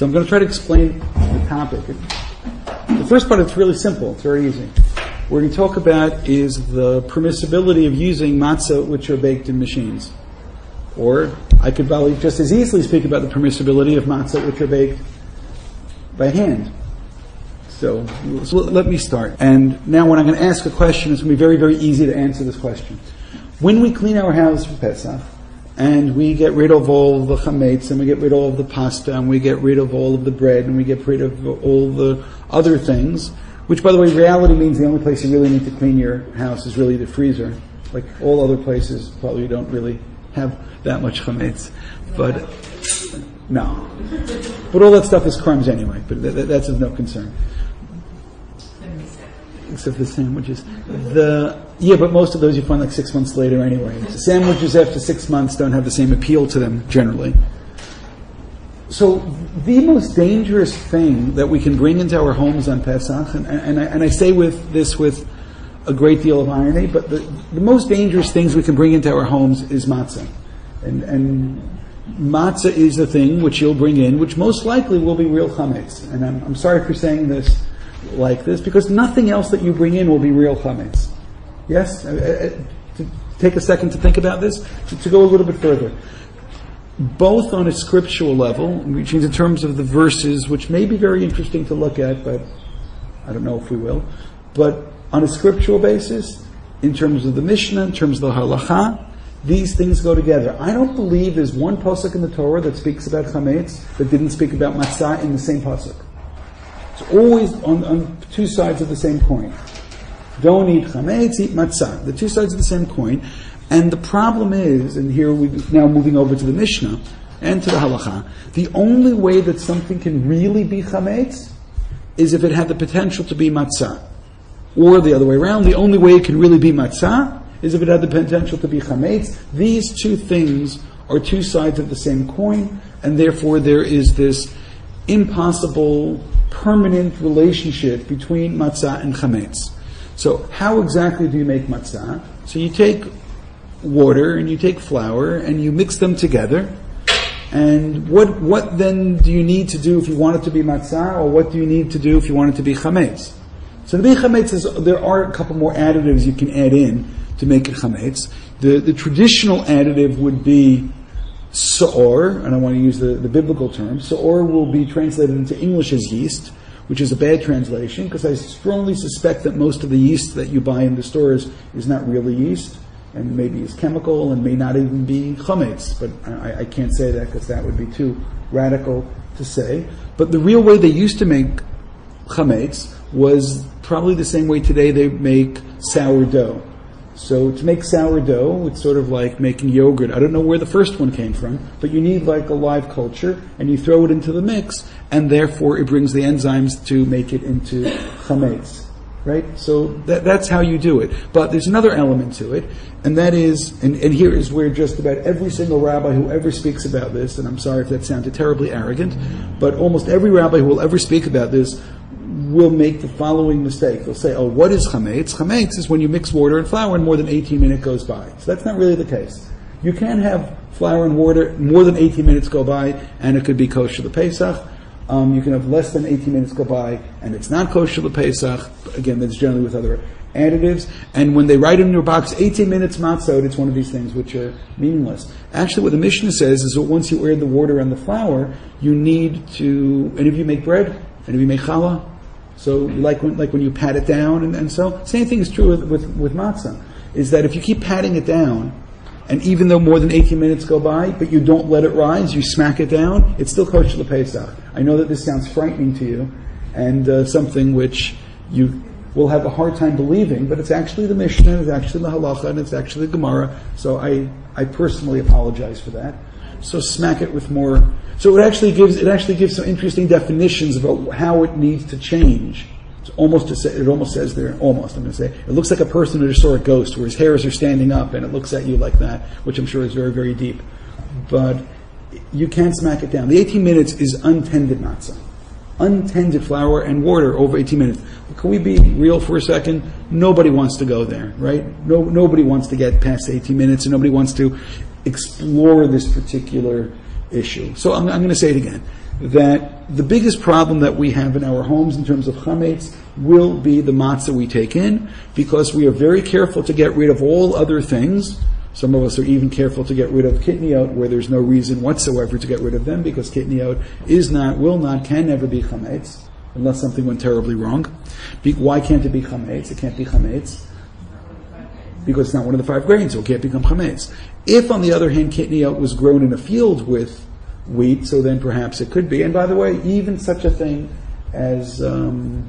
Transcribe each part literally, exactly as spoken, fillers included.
So I'm going to try to explain the topic. The first part, it's really simple. It's very easy. What we're going to talk about is the permissibility of using matzah which are baked in machines. Or I could probably just as easily speak about the permissibility of matzah which are baked by hand. So, so let me start. And now when I'm going to ask a question, it's going to be very, very easy to answer this question. When we clean our house for Pesach, and we get rid of all the chametz, and we get rid of all the pasta, and we get rid of all of the bread, and we get rid of all the other things, which, by the way, reality means the only place you really need to clean your house is really the freezer. Like all other places, probably you don't really have that much chametz. But, no. But all that stuff is crumbs anyway, but that, that's of no concern. Except the sandwiches. The yeah, but most of those you find like six months later anyway. The sandwiches after six months don't have the same appeal to them generally. So the most dangerous thing that we can bring into our homes on Pesach, and, and, I, and I say with this with a great deal of irony, but the, the most dangerous things we can bring into our homes is matzah. And, and matzah is the thing which you'll bring in, which most likely will be real chametz. And I'm, I'm sorry for saying this like this, because nothing else that you bring in will be real chametz. Yes? Uh, uh, to take a second to think about this, to, to go a little bit further. Both on a scriptural level, which means in terms of the verses, which may be very interesting to look at, but I don't know if we will, but on a scriptural basis, in terms of the Mishnah, in terms of the Halacha, these things go together. I don't believe there's one pasuk in the Torah that speaks about chametz that didn't speak about matzah in the same pasuk. It's always on, on two sides of the same coin. Don't eat chametz, eat matzah. The two sides of the same coin. And the problem is, and here we're now moving over to the Mishnah and to the Halacha, the only way that something can really be chametz is if it had the potential to be matzah. Or the other way around, the only way it can really be matzah is if it had the potential to be chametz. These two things are two sides of the same coin, and therefore there is this impossible permanent relationship between matzah and chametz. So how exactly do you make matzah? So you take water and you take flour and you mix them together. And what what then do you need to do if you want it to be matzah, or what do you need to do if you want it to be chametz? So to be chametz, is, there are a couple more additives you can add in to make it chametz. The, the traditional additive would be Sa'or, and I want to use the, the biblical term. Sa'or will be translated into English as yeast, which is a bad translation, because I strongly suspect that most of the yeast that you buy in the stores is not really yeast, and maybe is chemical, and may not even be chametz. But I, I can't say that, because that would be too radical to say. But the real way they used to make chametz was probably the same way today they make sourdough. So to make sourdough, it's sort of like making yogurt. I don't know where the first one came from, but you need like a live culture, and you throw it into the mix, and therefore it brings the enzymes to make it into chametz. Right? So that, that's how you do it. But there's another element to it, and that is, and, and here is where just about every single rabbi who ever speaks about this, and I'm sorry if that sounded terribly arrogant, but almost every rabbi who will ever speak about this will make the following mistake. They'll say, oh, what is chametz? Chametz is when you mix water and flour and more than eighteen minutes goes by. So that's not really the case. You can have flour and water, more than eighteen minutes go by, and it could be kosher to Pesach. Um, you can have less than eighteen minutes go by, and it's not kosher to Pesach. Again, that's generally with other additives. And when they write in your box, eighteen minutes matzot, it's one of these things which are meaningless. Actually, what the Mishnah says is that once you add the water and the flour, you need to, and if you make bread, and if you make challah, so like when, like when you pat it down, and, and so, same thing is true with, with, with matzah, is that if you keep patting it down, and even though more than eighteen minutes go by, but you don't let it rise, you smack it down, it's still kosher l'Pesach. I know that this sounds frightening to you, and uh, something which you will have a hard time believing, but it's actually the Mishnah, it's actually the Halacha, and it's actually the Gemara, so I, I personally apologize for that. So smack it with more. So it actually gives it actually gives some interesting definitions about how it needs to change. It's almost to say, it almost says there, almost I'm going to say, it looks like a person who just saw a ghost, where his hairs are standing up, and it looks at you like that, which I'm sure is very, very deep. But you can't smack it down. The eighteen minutes is untended matzah. Untended flour and water over eighteen minutes. Can we be real for a second? Nobody wants to go there, right? No, nobody wants to get past eighteen minutes, and nobody wants to explore this particular issue. So I'm, I'm going to say it again. that the biggest problem that we have in our homes in terms of chametz will be the matzah we take in, because we are very careful to get rid of all other things. Some of us are even careful to get rid of kitniot where there's no reason whatsoever to get rid of them, because kitniot is not, will not, can never be chametz, unless something went terribly wrong. Be- why can't it be chametz? It can't be chametz because it's not one of the five grains, so it can't become chametz. If, on the other hand, kitniot was grown in a field with wheat, so then perhaps it could be. And by the way, even such a thing as um,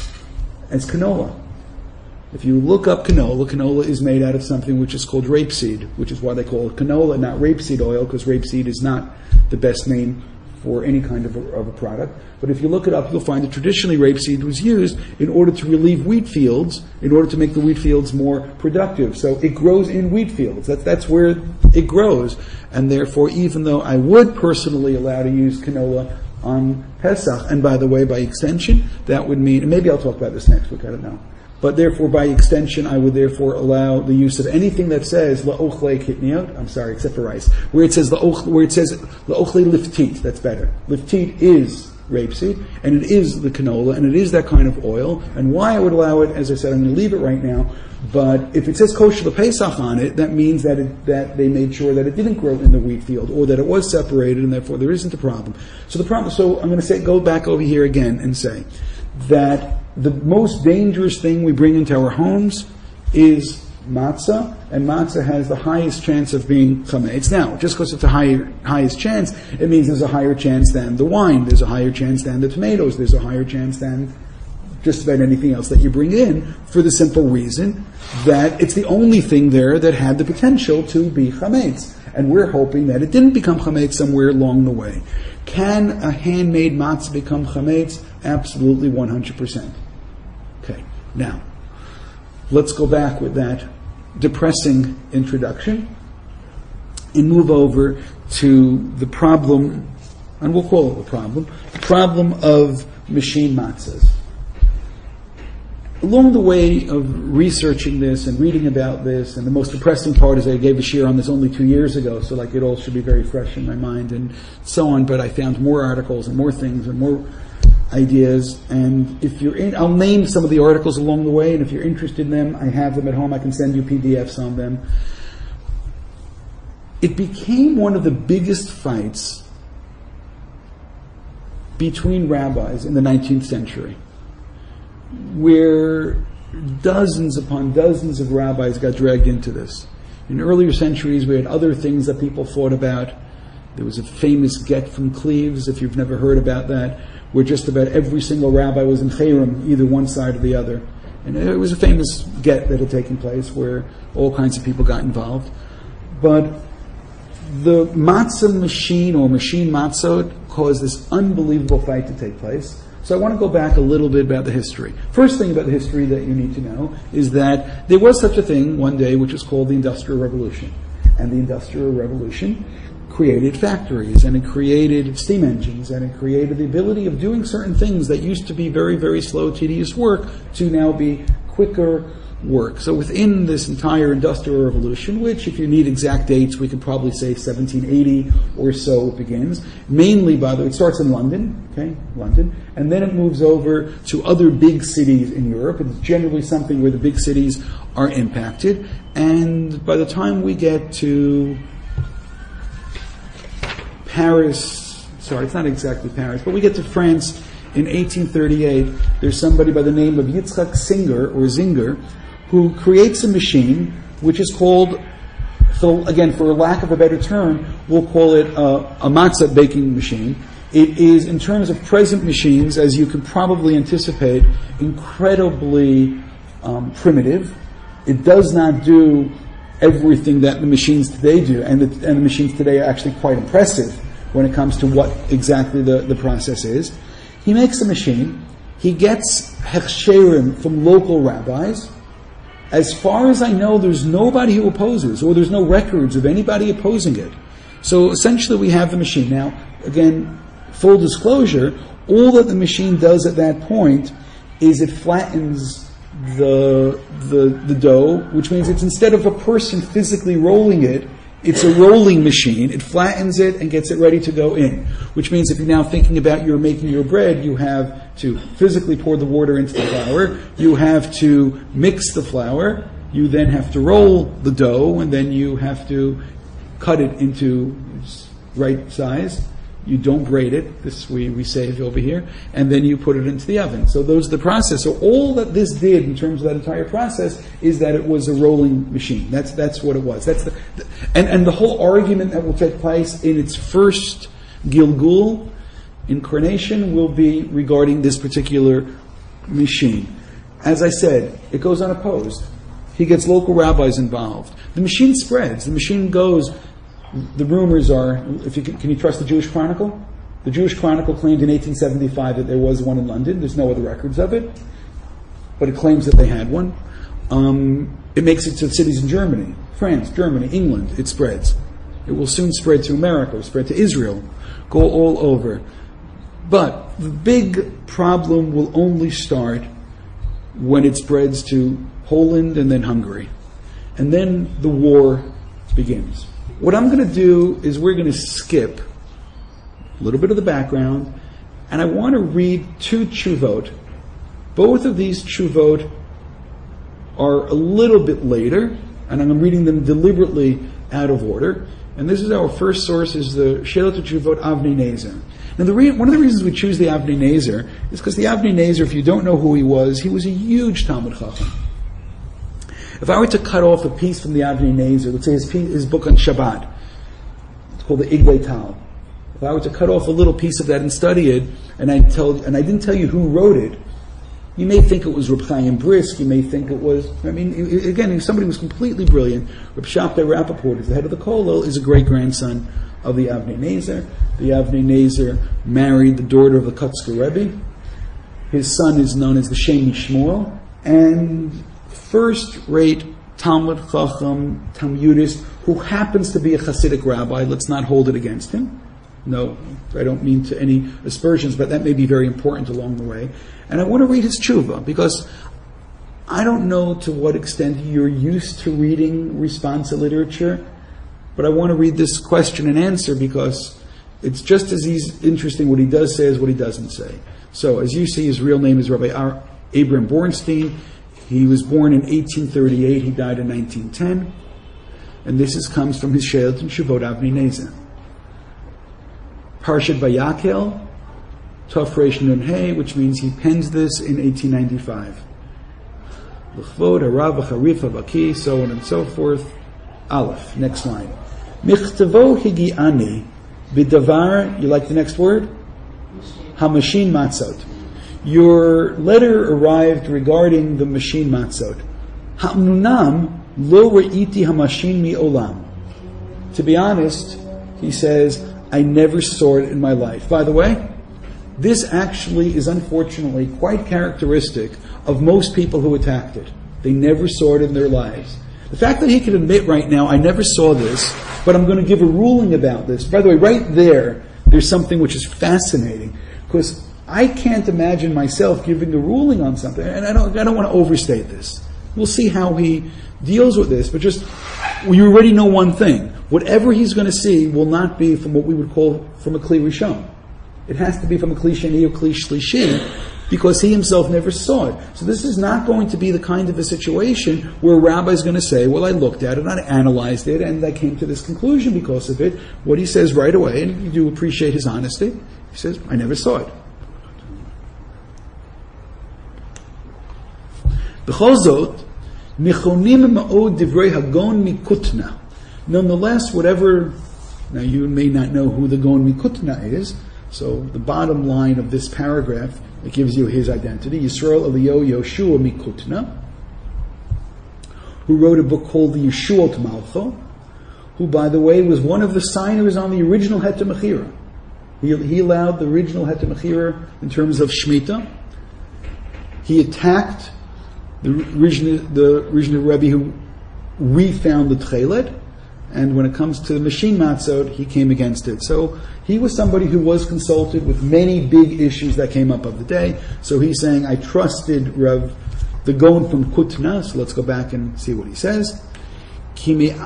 as canola. If you look up canola, canola is made out of something which is called rapeseed, which is why they call it canola, not rapeseed oil, because rapeseed is not the best name for any kind of a, of a product. But if you look it up, you'll find that traditionally rapeseed was used in order to relieve wheat fields, in order to make the wheat fields more productive. So it grows in wheat fields. That's, that's where it grows. And therefore, even though I would personally allow to use canola on Pesach, and by the way, by extension, that would mean, and maybe I'll talk about this next week, I don't know. But therefore, by extension, I would therefore allow the use of anything that says la'ochle kitniot. I'm sorry, except for rice, where it says la'ochle, where it says la'ochle liftit. That's better. Liftit is rapeseed, and it is the canola, and it is that kind of oil. And why I would allow it, as I said, I'm going to leave it right now. But if it says kosher l'pesach on it, that means that it, that they made sure that it didn't grow in the wheat field, or that it was separated, and therefore there isn't a problem. So the problem. So I'm going to say, go back over here again and say that the most dangerous thing we bring into our homes is matzah, and matzah has the highest chance of being chametz. Now, just because it's the higher, highest chance, it means there's a higher chance than the wine, there's a higher chance than the tomatoes, there's a higher chance than just about anything else that you bring in, for the simple reason that it's the only thing there that had the potential to be chametz. And we're hoping that it didn't become chametz somewhere along the way. Can a handmade matzah become chametz? Absolutely, one hundred percent. Okay, now, let's go back with that depressing introduction and move over to the problem, and we'll call it the problem, the problem of machine matzahs. Along the way of researching this and reading about this, and the most depressing part is I gave a shiur on this only two years ago, so like it all should be very fresh in my mind and so on, but I found more articles and more things and more ideas, and if you're in, I'll name some of the articles along the way, and if you're interested in them, I have them at home, I can send you P D Fs on them. It became one of the biggest fights between rabbis in the nineteenth century, where dozens upon dozens of rabbis got dragged into this. In earlier centuries, we had other things that people fought about. There was a famous get from Cleves, if you've never heard about that, where just about every single rabbi was in chayrim, either one side or the other. And it was a famous get that had taken place where all kinds of people got involved. But the matzah machine, or machine matzot, caused this unbelievable fight to take place. So I want to go back a little bit about the history. First thing about the history that you need to know is that there was such a thing one day which was called the Industrial Revolution. And the Industrial Revolution created factories, and it created steam engines, and it created the ability of doing certain things that used to be very, very slow, tedious work to now be quicker work. So within this entire Industrial Revolution, which if you need exact dates, we could probably say seventeen eighty or so it begins, mainly by the way, it starts in London, okay, London, and then it moves over to other big cities in Europe. It's generally something where the big cities are impacted, and by the time we get to Paris, sorry, it's not exactly Paris, but we get to France in eighteen thirty-eight, there's somebody by the name of Yitzchak Singer, or Zinger, who creates a machine which is called, so again, for lack of a better term, we'll call it a, a matzah baking machine. It is, in terms of present machines, as you can probably anticipate, incredibly um, primitive. It does not do everything that the machines today do, and the, and the machines today are actually quite impressive when it comes to what exactly the, the process is. He makes a machine, he gets hechsherim from local rabbis. As far as I know, there's nobody who opposes, or there's no records of anybody opposing it. So essentially we have the machine. Now, again, full disclosure, all that the machine does at that point is it flattens the, the, the dough, which means it's, instead of a person physically rolling it, It's a rolling machine. It flattens it and gets it ready to go in. Which means if you're now thinking about you're making your bread, you have to physically pour the water into the flour. You have to mix the flour. You then have to roll the dough, and then you have to cut it into its right size. You don't braid it. This we, we save over here. And then you put it into the oven. So those are the process. So all that this did in terms of that entire process is that it was a rolling machine. That's that's what it was. That's the, the and, and the whole argument that will take place in its first Gilgul incarnation will be regarding this particular machine. As I said, it goes unopposed. He gets local rabbis involved. The machine spreads. The machine goes. The rumors are, if you can, can you trust the Jewish Chronicle? The Jewish Chronicle claimed in eighteen seventy-five that there was one in London. There's no other records of it, but it claims that they had one. Um, it makes it to cities in Germany, France, Germany, England. It spreads. It will soon spread to America, spread to Israel, go all over. But the big problem will only start when it spreads to Poland and then Hungary. And then the war begins. What I'm going to do is we're going to skip a little bit of the background, and I want to read two tshuvot. Both of these tshuvot are a little bit later, and I'm reading them deliberately out of order. And this is our first source, is the Sheilot Tshuvot Avnei Nezer. Now, the re- one of the reasons we choose the Avnei Nezer is because the Avnei Nezer, if you don't know who he was, he was a huge Talmud Chacham. If I were to cut off a piece from the Avnei Nezer, let's say his, piece, his book on Shabbat, it's called the Iglei Tal. If I were to cut off a little piece of that and study it, and I tell, and I didn't tell you who wrote it, you may think it was Reb Chaim Brisk. You may think it was. I mean, again, somebody was completely brilliant. Reb Shabtai Rappaport, is the head of the Kollel, is a great grandson of the Avnei Nezer. The Avnei Nezer married the daughter of the Kotzker Rebbe. His son is known as the Shemi Shmuel, and first-rate Talmud Chacham, Talmudist, who happens to be a Hasidic rabbi. Let's not hold it against him. No, I don't mean to any aspersions, but that may be very important along the way. And I want to read his tshuva, because I don't know to what extent you're used to reading responsa literature, but I want to read this question and answer because it's just as easy, interesting what he does say as what he doesn't say. So, as you see, his real name is Rabbi Ar- Abram Bornstein. He was born in eighteen thirty-eight. He died in nineteen ten. And this is, comes from his Sheilot Tshuvot Avnei Nezer. Parshat Vayakel, Tov Reish Nun Hey, which means he pens this in eighteen ninety-five. L'chvod Harav V'Charif Havaki, so on and so forth. Aleph, next line. Michtavo Higiani B'davar, you like the next word? Hamashin Matzot. Your letter arrived regarding the machine matzot. Ha'amnunam lo re'iti hamashin mi olam. To be honest, he says, I never saw it in my life. By the way, this actually is unfortunately quite characteristic of most people who attacked it. They never saw it in their lives. The fact that he can admit right now, I never saw this, but I'm going to give a ruling about this. By the way, right there, there's something which is fascinating, because I can't imagine myself giving a ruling on something, and I don't, I don't want to overstate this. We'll see how he deals with this, but just, you already know one thing. Whatever he's going to see will not be from what we would call from a Kli Rishon. It has to be from a Kli Sheni or Kli Shlishi, because he himself never saw it. So this is not going to be the kind of a situation where a rabbi is going to say, well, I looked at it, I analyzed it, and I came to this conclusion because of it. What he says right away, and you do appreciate his honesty, he says, I never saw it. B'chol nichonim ma'od divrei hagon mikutna. Nonetheless, whatever, now you may not know who the Gon Mikutna is, so the bottom line of this paragraph, it gives you his identity, Yisrael Eliyahu Yoshua Mikutna, who wrote a book called the Yeshuot Malcho, who, by the way, was one of the signers on the original Heter Mechira. He, he allowed the original Heter Mechira in terms of Shemitah. He attacked the original, the original Rebbe who refound the Tchelet, and when it comes to the machine matzot, he came against it. So he was somebody who was consulted with many big issues that came up of the day. So he's saying, I trusted Rav, the Gon from Kutna. So let's go back and see what he says. Kimi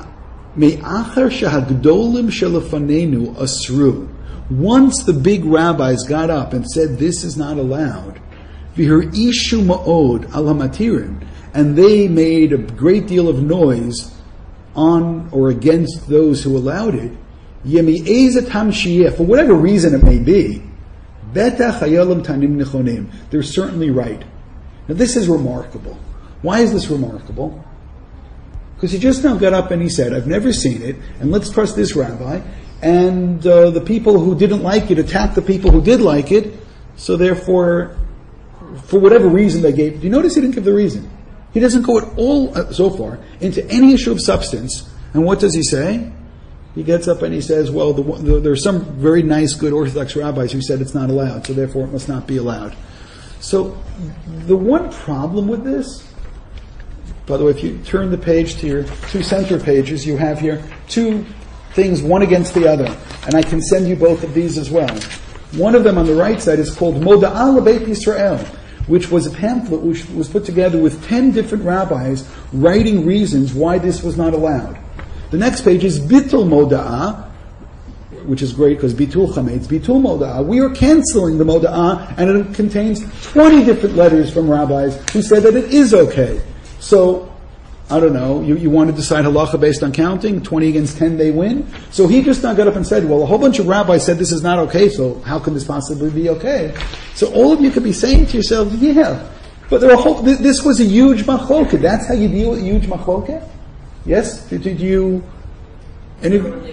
Me'achar shehagdolim shelefanenu asru. Once the big rabbis got up and said this is not allowed, v'her ishu ma'od al hamatirin, and they made a great deal of noise on or against those who allowed it, yemi'ezet hamshiyeh, for whatever reason it may be, betach hayalam tanim nechonim, they're certainly right. Now this is remarkable. Why is this remarkable? Because he just now got up and he said, I've never seen it, and let's trust this rabbi, and uh, the people who didn't like it attacked the people who did like it, so therefore, for whatever reason they gave, do you notice he didn't give the reason? He doesn't go at all, uh, so far, into any issue of substance, and what does he say? He gets up and he says, well, the, the, there are some very nice, good Orthodox rabbis who said it's not allowed, so therefore it must not be allowed. So, the one problem with this, by the way, if you turn the page to your two center pages, you have here two things, one against the other. And I can send you both of these as well. One of them on the right side is called Moda'ah LeBeit Yisrael, which was a pamphlet which was put together with ten different rabbis writing reasons why this was not allowed. The next page is Bitul Moda'ah, which is great because Bitul Chametz, Bitul Moda'ah. We are canceling the Moda'ah, and it contains twenty different letters from rabbis who said that it is okay. So, I don't know, you, you want to decide halacha based on counting, twenty against ten they win? So he just now got up and said, well, a whole bunch of rabbis said this is not okay, so how can this possibly be okay? So all of you could be saying to yourselves, yeah, but there are whole, th- this was a huge machloket. That's how you deal with a huge machloket? Yes? Did, did you... Any,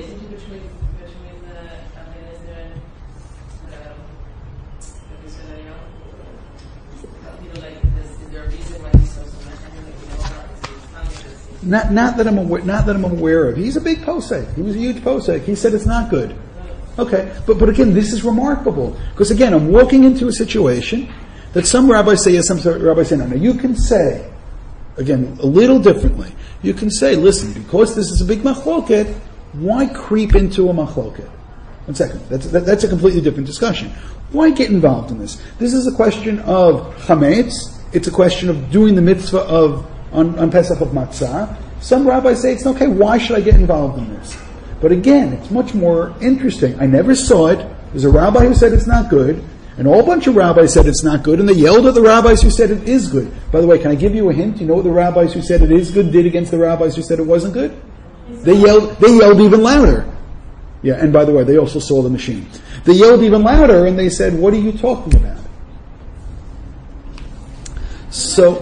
Not, not that I'm aware, not that I'm aware of. He's a big posek. He was a huge posek. He said it's not good. Okay, but but again, this is remarkable because again, I'm walking into a situation that some rabbis say yes, some rabbis say no. Now you can say, again, a little differently. You can say, listen, because this is a big machloket, why creep into a machloket? One second. That's that, that's a completely different discussion. Why get involved in this? This is a question of chametz. It's a question of doing the mitzvah of On, on Pesach of Matzah. Some rabbis say it's okay, why should I get involved in this? But again, it's much more interesting. I never saw it. There's a rabbi who said it's not good, and a whole bunch of rabbis said it's not good, and they yelled at the rabbis who said it is good. By the way, can I give you a hint? You know what the rabbis who said it is good did against the rabbis who said it wasn't good? They yelled, they yelled even louder. Yeah, and by the way, they also saw the machine. They yelled even louder, and they said, what are you talking about? So...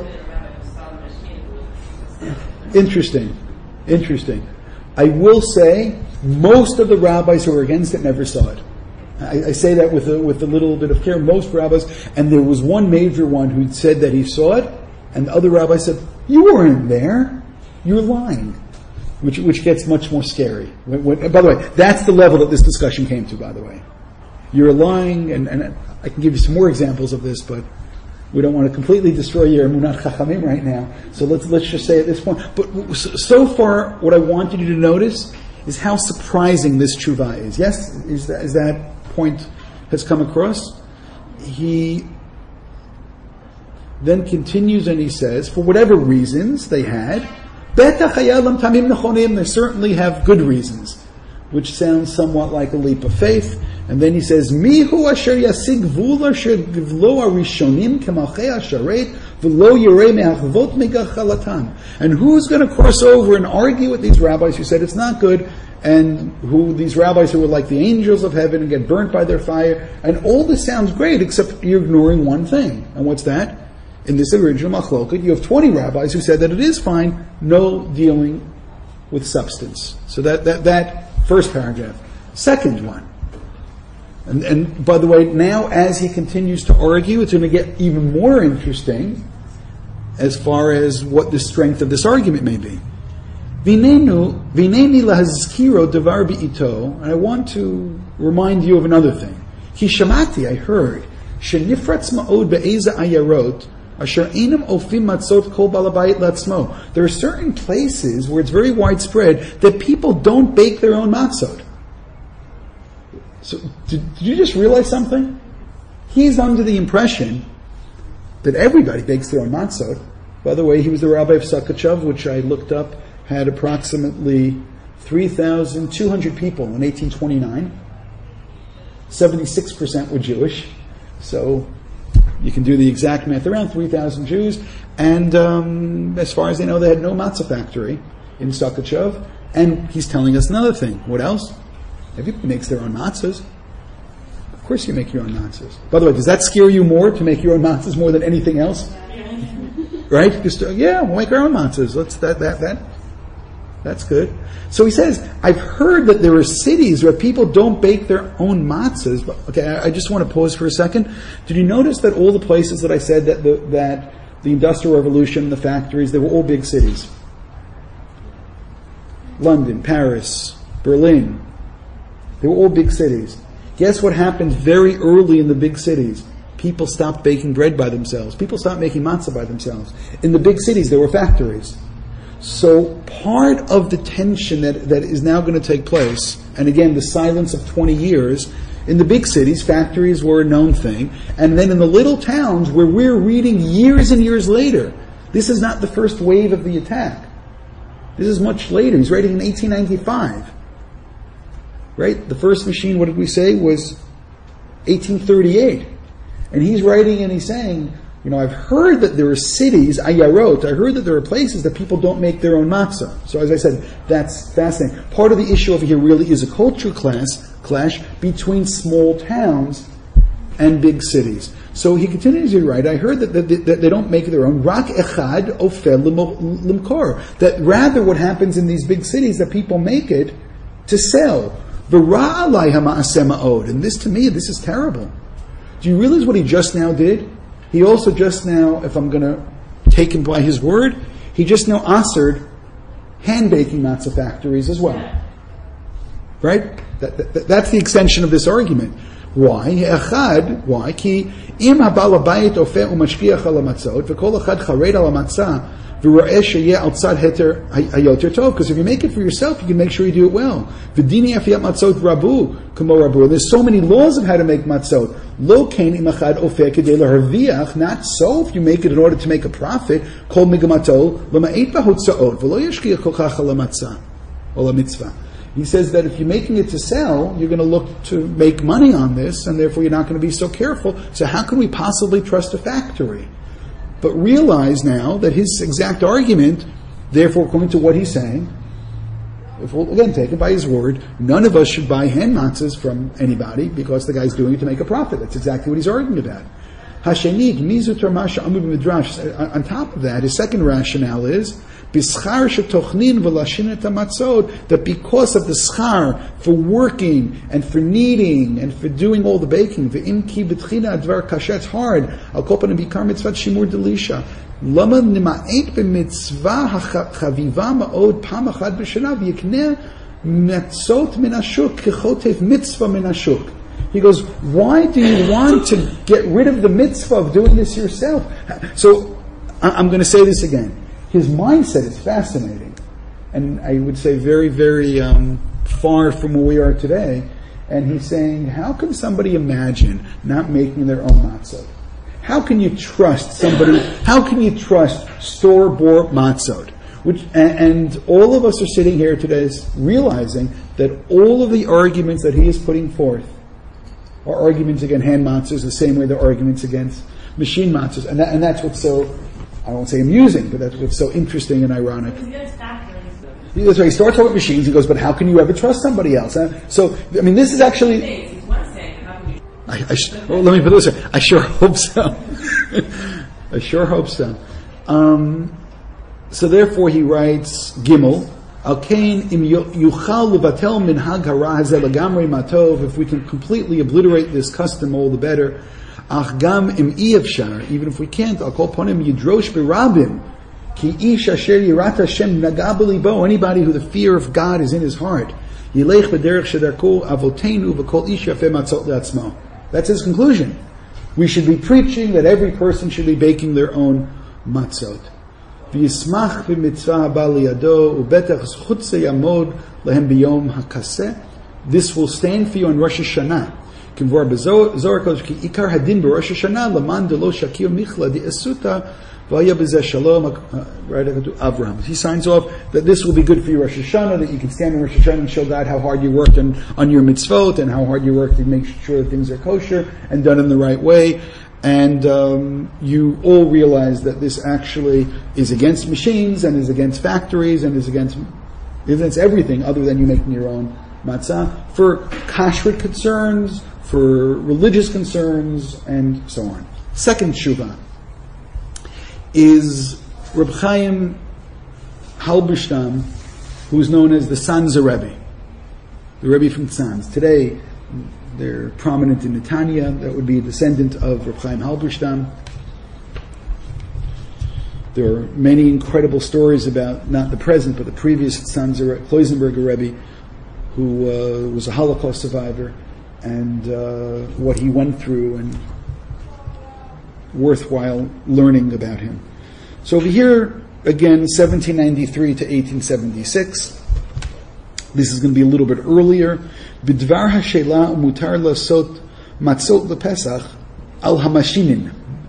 Interesting. Interesting. I will say, most of the rabbis who were against it never saw it. I, I say that with a, with a little bit of care. Most rabbis, and there was one major one who said that he saw it, and the other rabbi said, you weren't there. You're lying. Which which gets much more scary. When, when, by the way, that's the level that this discussion came to, by the way. You're lying, and, and I can give you some more examples of this, but we don't want to completely destroy your Emunat Chachamim right now, so let's let's just say at this point. But so far, what I wanted you to notice is how surprising this tshuva is. Yes, is that, is that point has come across? He then continues and he says, for whatever reasons they had, Betach hayalam tamim nechonim, they certainly have good reasons, which sounds somewhat like a leap of faith. And then he says, Mihu asher yasig vul asher givlo arishonim kemalchei asharet v'lo yirei me'achvot megachalatan. And who's going to cross over and argue with these rabbis who said it's not good, and who these rabbis who were like the angels of heaven and get burnt by their fire? And all this sounds great, except you're ignoring one thing. And what's that? In this original machloket, you have twenty rabbis who said that it is fine, no dealing with substance. So that that, that first paragraph. Second one. And, and by the way, now as he continues to argue, it's going to get even more interesting as far as what the strength of this argument may be. Vinenu, vineni lahazkiro devar bi'ito, and I want to remind you of another thing. Ki shamati, I heard, shenifratz ma'od be'eza ayarot, asher enam ofim matzot kol balabayit latzmo. There are certain places where it's very widespread that people don't bake their own matzot. So, did, did you just realize something? He's under the impression that everybody bakes their own matzot. By the way, he was the rabbi of Sakachev, which I looked up, had approximately three thousand two hundred people in eighteen twenty-nine. seventy-six percent were Jewish. So you can do the exact math, around three thousand Jews. And um, as far as they know, they had no matzah factory in Sakachev. And he's telling us another thing. What else? Everybody makes their own matzahs. Of course you make your own matzahs. By the way, does that scare you more to make your own matzahs more than anything else? Right? Just, uh, yeah, we'll make our own matzahs. Let's, that, that, that. That's good. So he says, I've heard that there are cities where people don't bake their own matzahs. But, okay, I, I just want to pause for a second. Did you notice that all the places that I said that the, that the Industrial Revolution, the factories, they were all big cities? London, Paris, Berlin. They were all big cities. Guess what happened very early in the big cities? People stopped baking bread by themselves. People stopped making matzah by themselves. In the big cities, there were factories. So part of the tension that, that is now going to take place, and again, the silence of twenty years, in the big cities, factories were a known thing. And then in the little towns where we're reading years and years later, this is not the first wave of the attack. This is much later. He's writing in eighteen ninety-five. Right? The first machine, what did we say, was eighteen thirty-eight. And he's writing and he's saying, you know, I've heard that there are cities, ayarot, I heard that there are places that people don't make their own matzah. So as I said, that's fascinating. Part of the issue over here really is a culture class, clash between small towns and big cities. So he continues to write, I heard that, that, that they don't make their own. Rak echad ofel limkor. That rather what happens in these big cities, that people make it to sell. V'ra alai hama'aseh ma'od. And this to me, this is terrible. Do you realize what he just now did? He also just now, if I'm going to take him by his word, he just now assered hand-baking matzah factories as well. Right? That, that, that's the extension of this argument. Why? Echad, why? Ki im habal habayit ofeh umashkiach al hamatzot v'kol echad chared al hamatzah v'ro'eh sheyeh al tzad heter hayoter tov. Because if you make it for yourself, you can make sure you do it well. V'dini afiyat matzot rabu kamo rabu. There's so many laws of how to make matzot. Lo kain im echad ofeh kedei laharviach. Not so if you make it in order to make a profit. Kol migamatol l'ma'et v'hotzaot v'lo yashkiach kol chach al hamatzah or mitzvah. He says that if you're making it to sell, you're going to look to make money on this, and therefore you're not going to be so careful. So how can we possibly trust a factory? But realize now that his exact argument, therefore according to what he's saying, if we'll again take it by his word, none of us should buy hand matzahs from anybody because the guy's doing it to make a profit. That's exactly what he's arguing about. Hashenit, mizutar masha amud midrash. On top of that, his second rationale is Bischar shetochnin v'lashin et hamatzot, that because of the schar for working and for kneading and for doing all the baking, ve'im ki b'tchina advar kasha, it's hard. Al kol panim bikar mitzvat shimur delisha. Lama nima'et b'mitzvah chaviva ma'od pam achad b'shana v'yikneh matzot min hashuk kechotev mitzvah min hashuk. He goes, why do you want to get rid of the mitzvah of doing this yourself? So I'm going to say this again. His mindset is fascinating, and I would say very, very um, far from where we are today. And he's saying, how can somebody imagine not making their own matzot? How can you trust somebody? How can you trust store-bought matzot? Which, and, and all of us are sitting here today realizing that all of the arguments that he is putting forth are arguments against hand matzahs the same way they're arguments against machine matzahs, and that, and that's what's so, I won't say amusing, but that's what's so interesting and ironic. That's right. He starts out with machines. He goes, but how can you ever trust somebody else? Huh? So, I mean, this is actually. I, I sh- well, let me put this way. I sure hope so. I sure hope so. Um, so therefore, he writes Gimel. Alkain im yuchal levatel minhag hara hazel lagamri matov. If we can completely obliterate this custom, all the better. Ach gam im iyavshar. Even if we can't, I'll call upon him yidrosh berabim. Ki ish asher yirat Hashem naga b'libo. Anybody who the fear of God is in his heart. Yilech b'derech shedarko avotenu v'kol ish yafeh matzot le'atzmo. That's his conclusion. We should be preaching that every person should be baking their own matzot. V'yismach b'mitzvah haba liyado ubetach zchutze yamod lehem biyom hakaseh. This will stand for you on Rosh Hashanah. Kimvor b'zohar kodesh ki ikar hadin b'Rosh Hashanah laman delo shakir michla di esuta V'haya b'zeh shalom, uh, right, Avraham. He signs off that this will be good for your Rosh Hashanah, that you can stand in Rosh Hashanah and show God how hard you worked on, on your mitzvot and how hard you worked to make sure that things are kosher and done in the right way. And um, you all realize that this actually is against machines and is against factories and is against, against everything other than you making your own matzah for kashrut concerns, for religious concerns, and so on. Second tshuva is Reb Chaim Halberstam, who is known as the Sanzer Rebbe, the Rebbe from Tzanz. Today, they're prominent in Netanya. That would be a descendant of Reb Chaim Halberstam. There are many incredible stories about not the present, but the previous Tzanzer Kloisenberger Rebbe, who uh, was a Holocaust survivor, and uh, what he went through, and worthwhile learning about him. So over here, again, seventeen ninety-three to eighteen seventy-six. This is going to be a little bit earlier. B'dvar hashela umutar lasot matzot lepesach al hamashinin.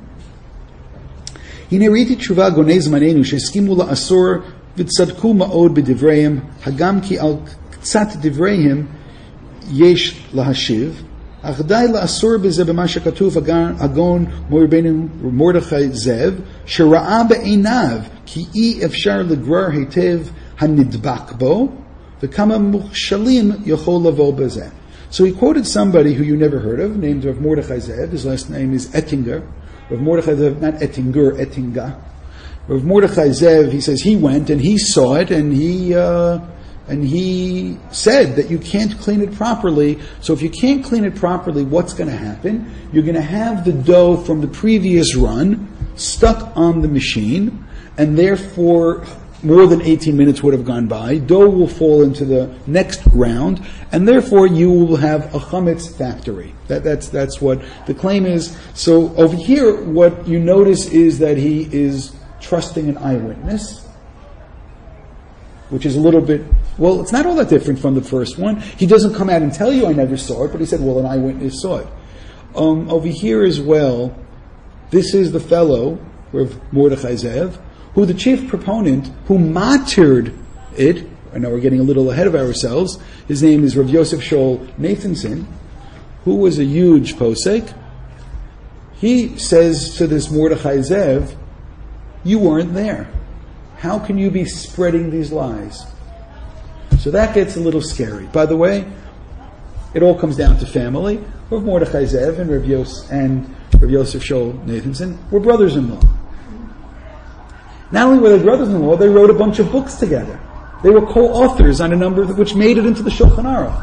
Hine riti tshuva gonei zmanenu sheskimu la'asor v'tzadku ma'od b'divreim hagam ki al ktsat divreim yesh lahashiv. אך די לאסור בזה במה שכתוב הגאון מורבנו מרדכי זאב, שראה בעיניו כי אי אפשר לגרור היטב הנדבק בו, וכמה מוכשלים יכול לבוא בזה. So he quoted somebody who you never heard of, named Rav Mordechai Zev. His last name is Ettinger. Rav Mordechai Zev, not Ettinger, Ettinga. Rav Mordechai Zev, he says he went and he saw it and he... Uh, And he said that you can't clean it properly. So if you can't clean it properly, what's going to happen? You're going to have the dough from the previous run stuck on the machine, and therefore more than eighteen minutes would have gone by. Dough will fall into the next round, and therefore you will have a chametz factory. That, that's, that's what the claim is. So over here, what you notice is that he is trusting an eyewitness, which is a little bit, well, it's not all that different from the first one. He doesn't come out and tell you, I never saw it, but he said, well, an eyewitness saw it. Um, over here as well, this is the fellow, Rav Mordechai Zev, who the chief proponent, who martyred it, I know we're getting a little ahead of ourselves, his name is Rav Yosef Shaul Nathanson, who was a huge posek. He says to this Mordechai Zev, you weren't there. How can you be spreading these lies? So that gets a little scary. By the way, it all comes down to family. Rav Mordechai Zev and Rav, Yos, and Rav Yosef Shaul Nathanson were brothers-in-law. Not only were they brothers-in-law, they wrote a bunch of books together. They were co-authors on a number of which made it into the Shulchan Aruch.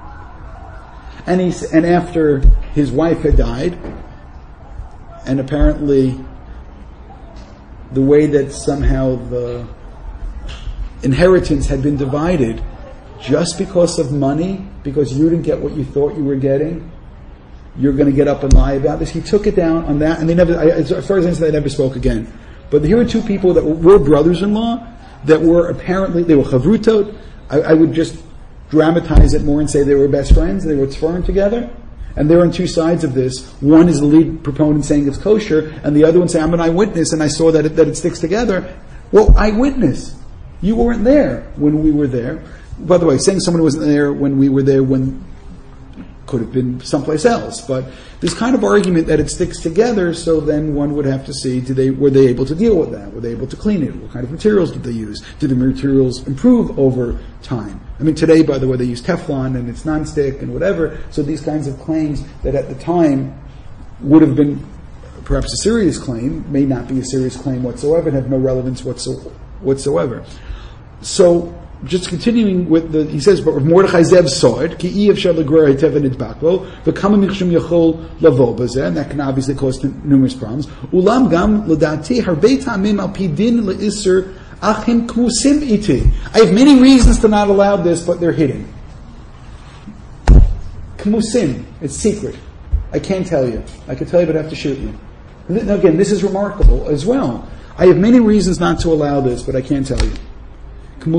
And, he, and after his wife had died, and apparently the way that somehow the inheritance had been divided just because of money, because you didn't get what you thought you were getting, you're going to get up and lie about this. He took it down on that, and they never, as far as I understand, they never spoke again. But here are two people that were brothers-in-law, that were apparently, they were chavrutot. I, I would just dramatize it more and say they were best friends, they were tzfarim together. And they're on two sides of this. One is the lead proponent saying it's kosher, and the other one saying, I'm an eyewitness, and I saw that it, that it sticks together. Well, eyewitness. You weren't there when we were there. By the way, saying someone wasn't there when we were there when could have been someplace else. But this kind of argument that it sticks together, so then one would have to see, did they, were they able to deal with that? Were they able to clean it? What kind of materials did they use? Did the materials improve over time? I mean, today, by the way, they use Teflon and it's nonstick and whatever. So these kinds of claims that at the time would have been perhaps a serious claim may not be a serious claim whatsoever and have no relevance whatsoever. So, just continuing with the, he says, but Mordechai Zev saw it, ki i efshar legrer hetev nidbakbo, v'kama mikshum yachol lavo b'zeh, and that can obviously cause numerous problems. Ulam gam l'dati harbei ta'amim al pi din le'isser achim kmusim iti. I have many reasons to not allow this, but they're hidden. Kmusim, it's secret. I can't tell you. I could tell you, but I have to shoot you. Now again, this is remarkable as well. I have many reasons not to allow this, but I can't tell you. I,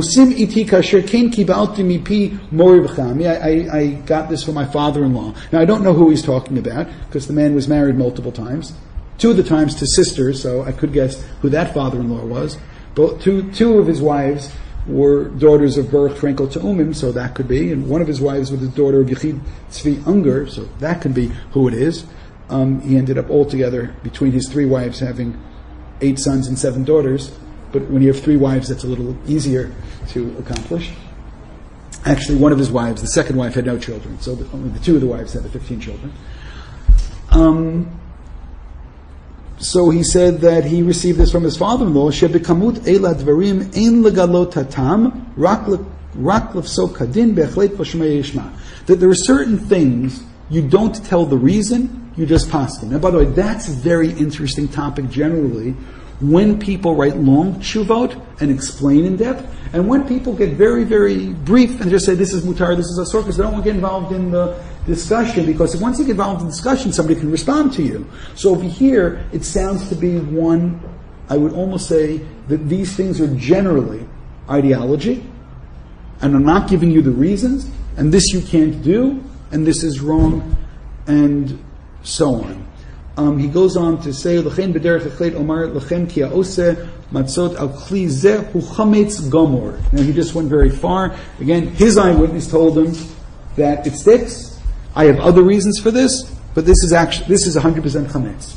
I, I got this from my father-in-law. Now I don't know who he's talking about, because the man was married multiple times. two of the times to sisters, so I could guess who that father-in-law was. Both, two, two of his wives were daughters of Baruch Frankel Ta'umim, so that could be, and one of his wives was the daughter of Yechid Tzvi Unger, so that could be who it is. Um, he ended up altogether, between his three wives, having eight sons and seven daughters, but when you have three wives, that's a little easier to accomplish. Actually, one of his wives, the second wife, had no children, so the, only the two of the wives had the fifteen children. Um, so he said that he received this from his father-in-law, Shebekamut Eila Dvarim Ein Legalot Tatam Rak Lefso Kadin Bechlet V'Shmei Yishma. That there are certain things you don't tell the reason, you just paskin. Now, by the way, that's a very interesting topic generally. When people write long tshuvot and explain in depth, and when people get very, very brief and just say, this is mutar, this is asur, because they don't want to get involved in the discussion, because once you get involved in discussion, somebody can respond to you. So over here, it sounds to be one, I would almost say that these things are generally ideology, and I'm not giving you the reasons, and this you can't do, and this is wrong, and so on. Um, he goes on to say, "L'chein b'derech echlet omar l'chem ki ha'oseh matzot al kli zeh hu chametz gomor." Now he just went very far. Again, his eyewitness told him that it sticks. I have other reasons for this, but this is actually this is one hundred percent chametz.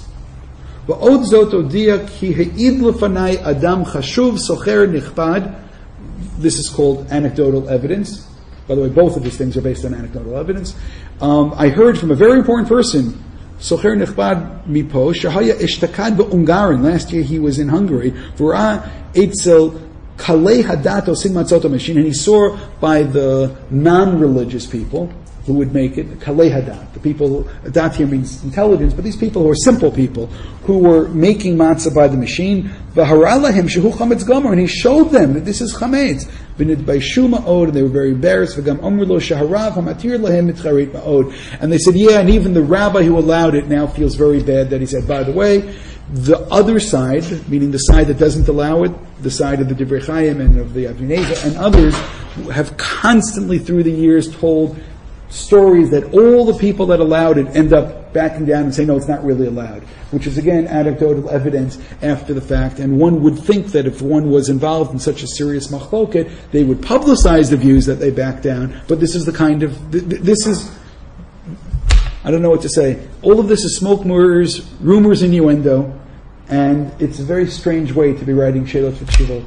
V'od zot odia ki he'id lefanai adam chashuv socher nichpad. This is called anecdotal evidence. By the way, both of these things are based on anecdotal evidence. Um, I heard from a very important person. Socher nechbad mipo shahaya ishtakad be'Ungarin. Last year he was in Hungary. V'ra etzel kalei hadat osin matzot machine, and he saw by the non-religious people who would make it kalei hadat. The people, hadat here means intelligence, but these people who are simple people who were making matzah by the machine. V'haralahem shehu chametz gomer, and he showed them that this is chametz. V'nidbaishu ma'od, and they were very embarrassed. V'gam amru lo shaharav hamatir lahem mitcharit ma'od, and they said, yeah, and even the rabbi who allowed it now feels very bad that he said, by the way, the other side, meaning the side that doesn't allow it, the side of the Divrei Chaim and of the Avnei Nezer and others, have constantly through the years told stories that all the people that allowed it end up backing down and saying, no, it's not really allowed, which is again anecdotal evidence after the fact. And one would think that if one was involved in such a serious machloket, they would publicize the views that they back down. But this is the kind of, this is, I don't know what to say. All of this is smoke mirrors, rumors, innuendo, and it's a very strange way to be writing Sheilot V'Tshuvot.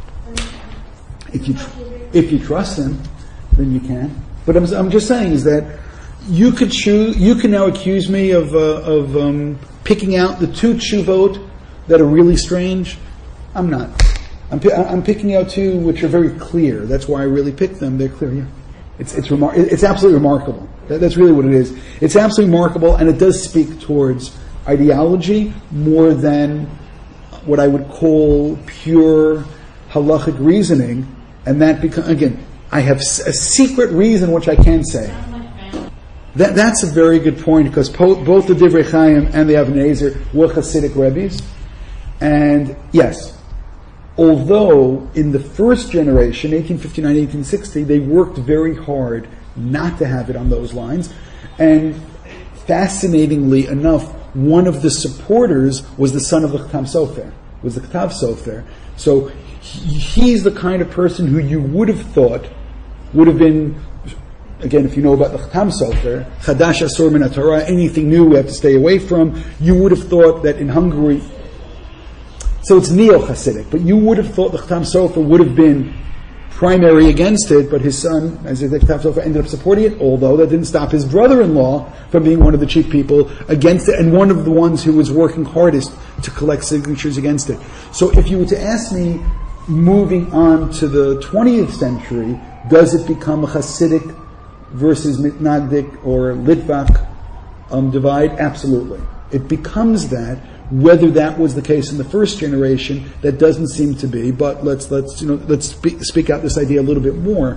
If you, if you trust them, then you can. But I'm, I'm just saying is that you could choose. You can now accuse me of uh, of um, picking out the two tshuvot that are really strange. I'm not. I'm I'm picking out two which are very clear. That's why I really picked them. They're clear. Yeah. It's it's remar- It's absolutely remarkable. That, that's really what it is. It's absolutely remarkable, and it does speak towards ideology more than what I would call pure halachic reasoning, and that becomes again. I have a secret reason which I can say. That, that's a very good point, because po- both the Divrei Chaim and the Avnei Nezer were Hasidic rabbis. And yes, although in the first generation, eighteen fifty-nine, eighteen sixty, they worked very hard not to have it on those lines. And fascinatingly enough, one of the supporters was the son of the Khatam Sofer, was the Katav Sofer. So he, he's the kind of person who you would have thought would have been, again, if you know about the Khatam Sofer, Chadash Asur Min HaTorah, anything new we have to stay away from, you would have thought that in Hungary, so it's neo-Hasidic, but you would have thought the Khatam Sofer would have been primary against it, but his son, as the Khatam Sofer, ended up supporting it, although that didn't stop his brother-in-law from being one of the chief people against it, and one of the ones who was working hardest to collect signatures against it. So if you were to ask me, moving on to the twentieth century, does it become a Hasidic versus Mitnagdik or Litvak um, divide? Absolutely. It becomes that. Whether that was the case in the first generation, that doesn't seem to be. But let's let's you know let's speak, speak out this idea a little bit more.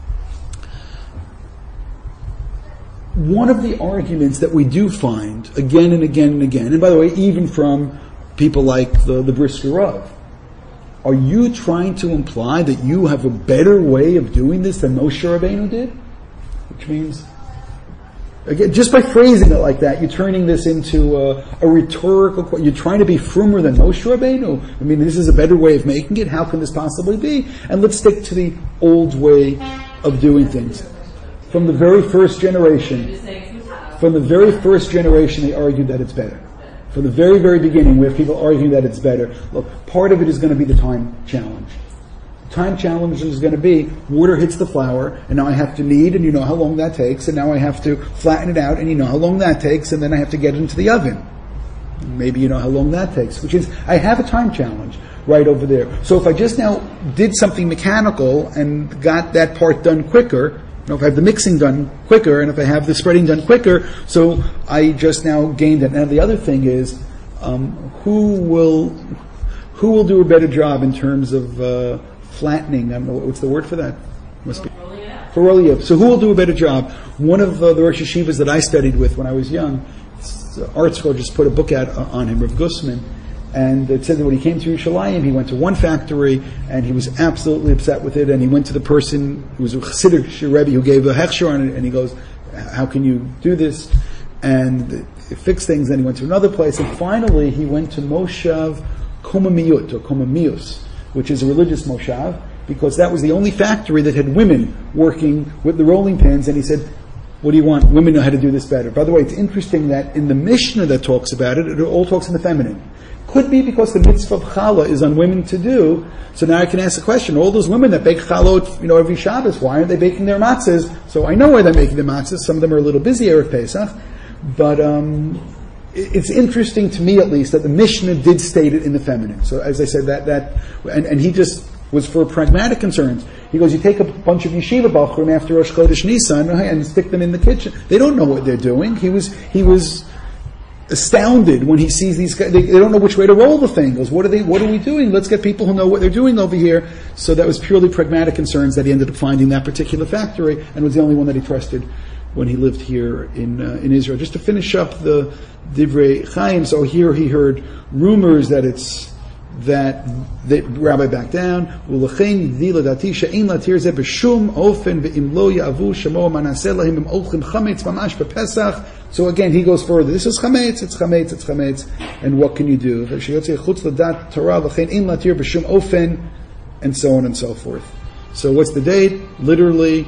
One of the arguments that we do find again and again and again, and by the way, even from people like the the Brisker Rav, are you trying to imply that you have a better way of doing this than Moshe Rabbeinu did? Which means Again, just by phrasing it like that, you're turning this into a, a rhetorical question. You're trying to be frumer than Moshe Rabbeinu. I mean, this is a better way of making it. How can this possibly be? And let's stick to the old way of doing things. From the very first generation, from the very first generation, they argued that it's better. From the very, very beginning, we have people arguing that it's better. Look, part of it is going to be the time challenge. Time challenge is going to be water hits the flour, and now I have to knead, and you know how long that takes, and now I have to flatten it out, and you know how long that takes, and then I have to get it into the oven. Maybe you know how long that takes, which is, I have a time challenge right over there. So if I just now did something mechanical and got that part done quicker, you know, if I have the mixing done quicker, and if I have the spreading done quicker, so I just now gained it. Now the other thing is, um, who will who will do a better job in terms of uh, flattening? I don't know, what's the word for that? Must be for relief. So who will do a better job? One of uh, the Rosh Yeshivas that I studied with when I was young, Art School just put a book out on him, Rav Gussman, and it said that when he came to Yerushalayim, he went to one factory and he was absolutely upset with it, and he went to the person who was a Chassidic Rebbe who gave a hechsher on it, and he goes, how can you do this? And he fixed things, and he went to another place, and finally he went to Moshav Komamiyut, or Komamius, which is a religious moshav, because that was the only factory that had women working with the rolling pins, and he said, what do you want? Women know how to do this better. By the way, it's interesting that in the Mishnah that talks about it, it all talks in the feminine. Could be because the mitzvah of challah is on women to do, so now I can ask the question, all those women that bake challah, you know, every Shabbos, why aren't they baking their matzahs? So I know why they're making their matzahs. Some of them are a little busy Erev Pesach, but um, it's interesting to me, at least, that the Mishnah did state it in the feminine. So as I said, that, that and, and he just was for pragmatic concerns. He goes, you take a bunch of yeshiva bachurim after Rosh Chodesh Nisan and stick them in the kitchen. They don't know what they're doing. He was he was astounded when he sees these guys. They, they don't know which way to roll the thing. He goes, what are they? What are we doing? Let's get people who know what they're doing over here. So that was purely pragmatic concerns that he ended up finding that particular factory, and was the only one that he trusted when he lived here in uh, in Israel. Just to finish up the Divrei Chaim, so here he heard rumors that it's that the rabbi backed down. U'lechein di ledati she'ein latir zeh b'shum ofen ve'im lo ya'avu shemo manaseh lahim im ochlim chametz mamash b'Pesach. So again, he goes further. This is chametz, it's chametz, it's chametz, and what can you do? Sheyotzei chutz ledat Torah lechein ein latir b'shum ofen, and so on and so forth. So what's the date? Literally,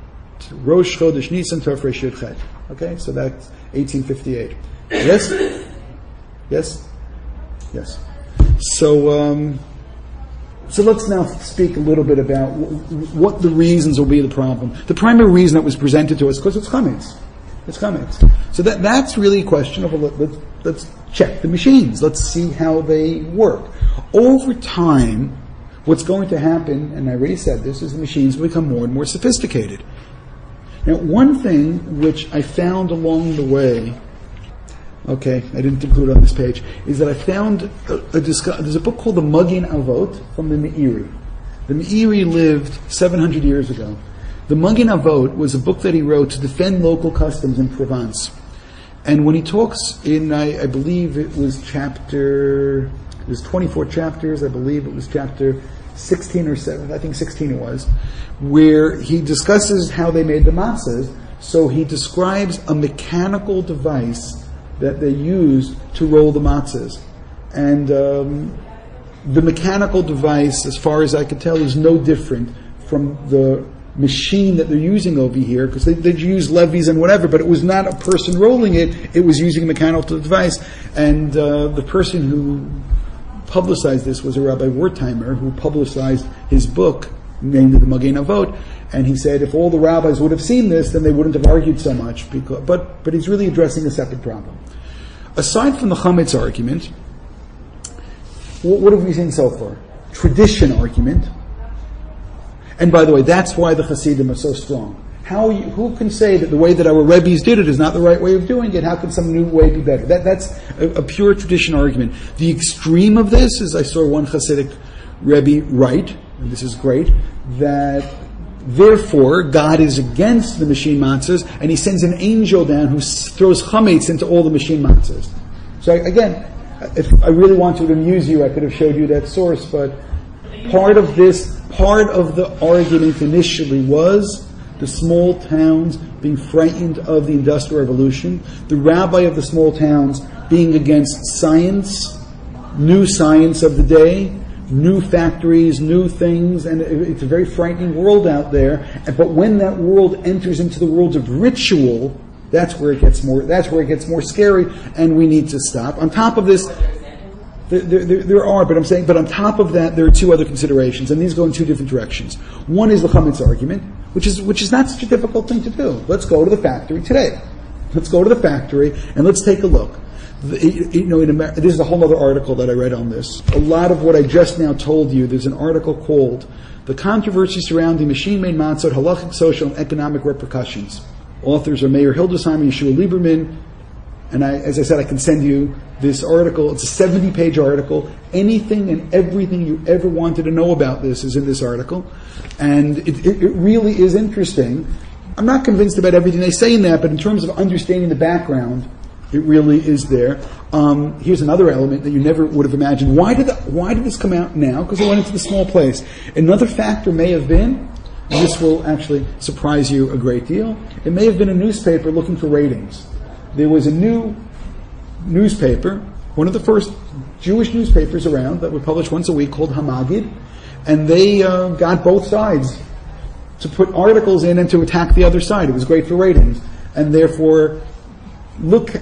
Rosh Chodesh Nisan Tov Reish Yud Chet. Okay, so that's eighteen fifty-eight. Yes? Yes? Yes. So, um, so let's now speak a little bit about w- what the reasons will be the problem. The primary reason that was presented to us, because it's chametz. It's chametz. So that that's really a question of, let, let, let's check the machines. Let's see how they work. Over time, what's going to happen, and I already said this, is the machines will become more and more sophisticated. Now, one thing which I found along the way, okay, I didn't include on this page, is that I found a, a discuss, there's a book called the Magen Avot from the Meiri. The Meiri lived seven hundred years ago. The Magen Avot was a book that he wrote to defend local customs in Provence. And when he talks in, I, I believe it was chapter, there's twenty-four chapters, I believe it was chapter sixteen or seven, I think sixteen it was, where he discusses how they made the matzahs. So he describes a mechanical device that they used to roll the matzahs. And um, the mechanical device, as far as I could tell, is no different from the machine that they're using over here, because they, they use levies and whatever, but it was not a person rolling it, it was using a mechanical device. And uh, the person who publicized this was a Rabbi Wertheimer, who publicized his book, named the Magen Avot, and he said if all the rabbis would have seen this, then they wouldn't have argued so much. Because, but, but he's really addressing a separate problem. Aside from the chametz argument, what, what have we seen so far? Tradition argument. And by the way, that's why the Hasidim are so strong. How you, who can say that the way that our Rebbes did it is not the right way of doing it? How can some new way be better? That, that's a, a pure tradition argument. The extreme of this is, I saw one Hasidic Rebbe write, and this is great, that therefore God is against the machine matzahs, and he sends an angel down who throws chametz into all the machine matzahs. So again, if I really wanted to amuse you, I could have showed you that source, but part of this, part of the argument initially was the small towns being frightened of the Industrial Revolution, the rabbi of the small towns being against science, new science of the day, new factories, new things, and it's a very frightening world out there. But when that world enters into the world of ritual, that's where it gets more. That's where it gets more scary, and we need to stop. On top of this, there, there, there are, but I'm saying, but on top of that, there are two other considerations, and these go in two different directions. One is the Chametz argument, which is which is not such a difficult thing to do. Let's go to the factory today. Let's go to the factory and let's take a look. The, you know, in America, this is a whole other article that I read on this. A lot of what I just now told you, there's an article called "The Controversy Surrounding Machine-Made Matzot, Halachic, Social, and Economic Repercussions." Authors are Meir Hildesheim and Yeshua Lieberman. And I, as I said, I can send you this article. It's a seventy-page article. Anything and everything you ever wanted to know about this is in this article. And it, it, it really is interesting. I'm not convinced about everything they say in that, but in terms of understanding the background, it really is there. Um, here's another element that you never would have imagined. Why did the, why did this come out now? Because it went into the small place. Another factor may have been, and this will actually surprise you a great deal, it may have been a newspaper looking for ratings. There was a new newspaper, one of the first Jewish newspapers around that would publish once a week called Hamagid, and they uh, got both sides to put articles in and to attack the other side. It was great for ratings. And therefore, look,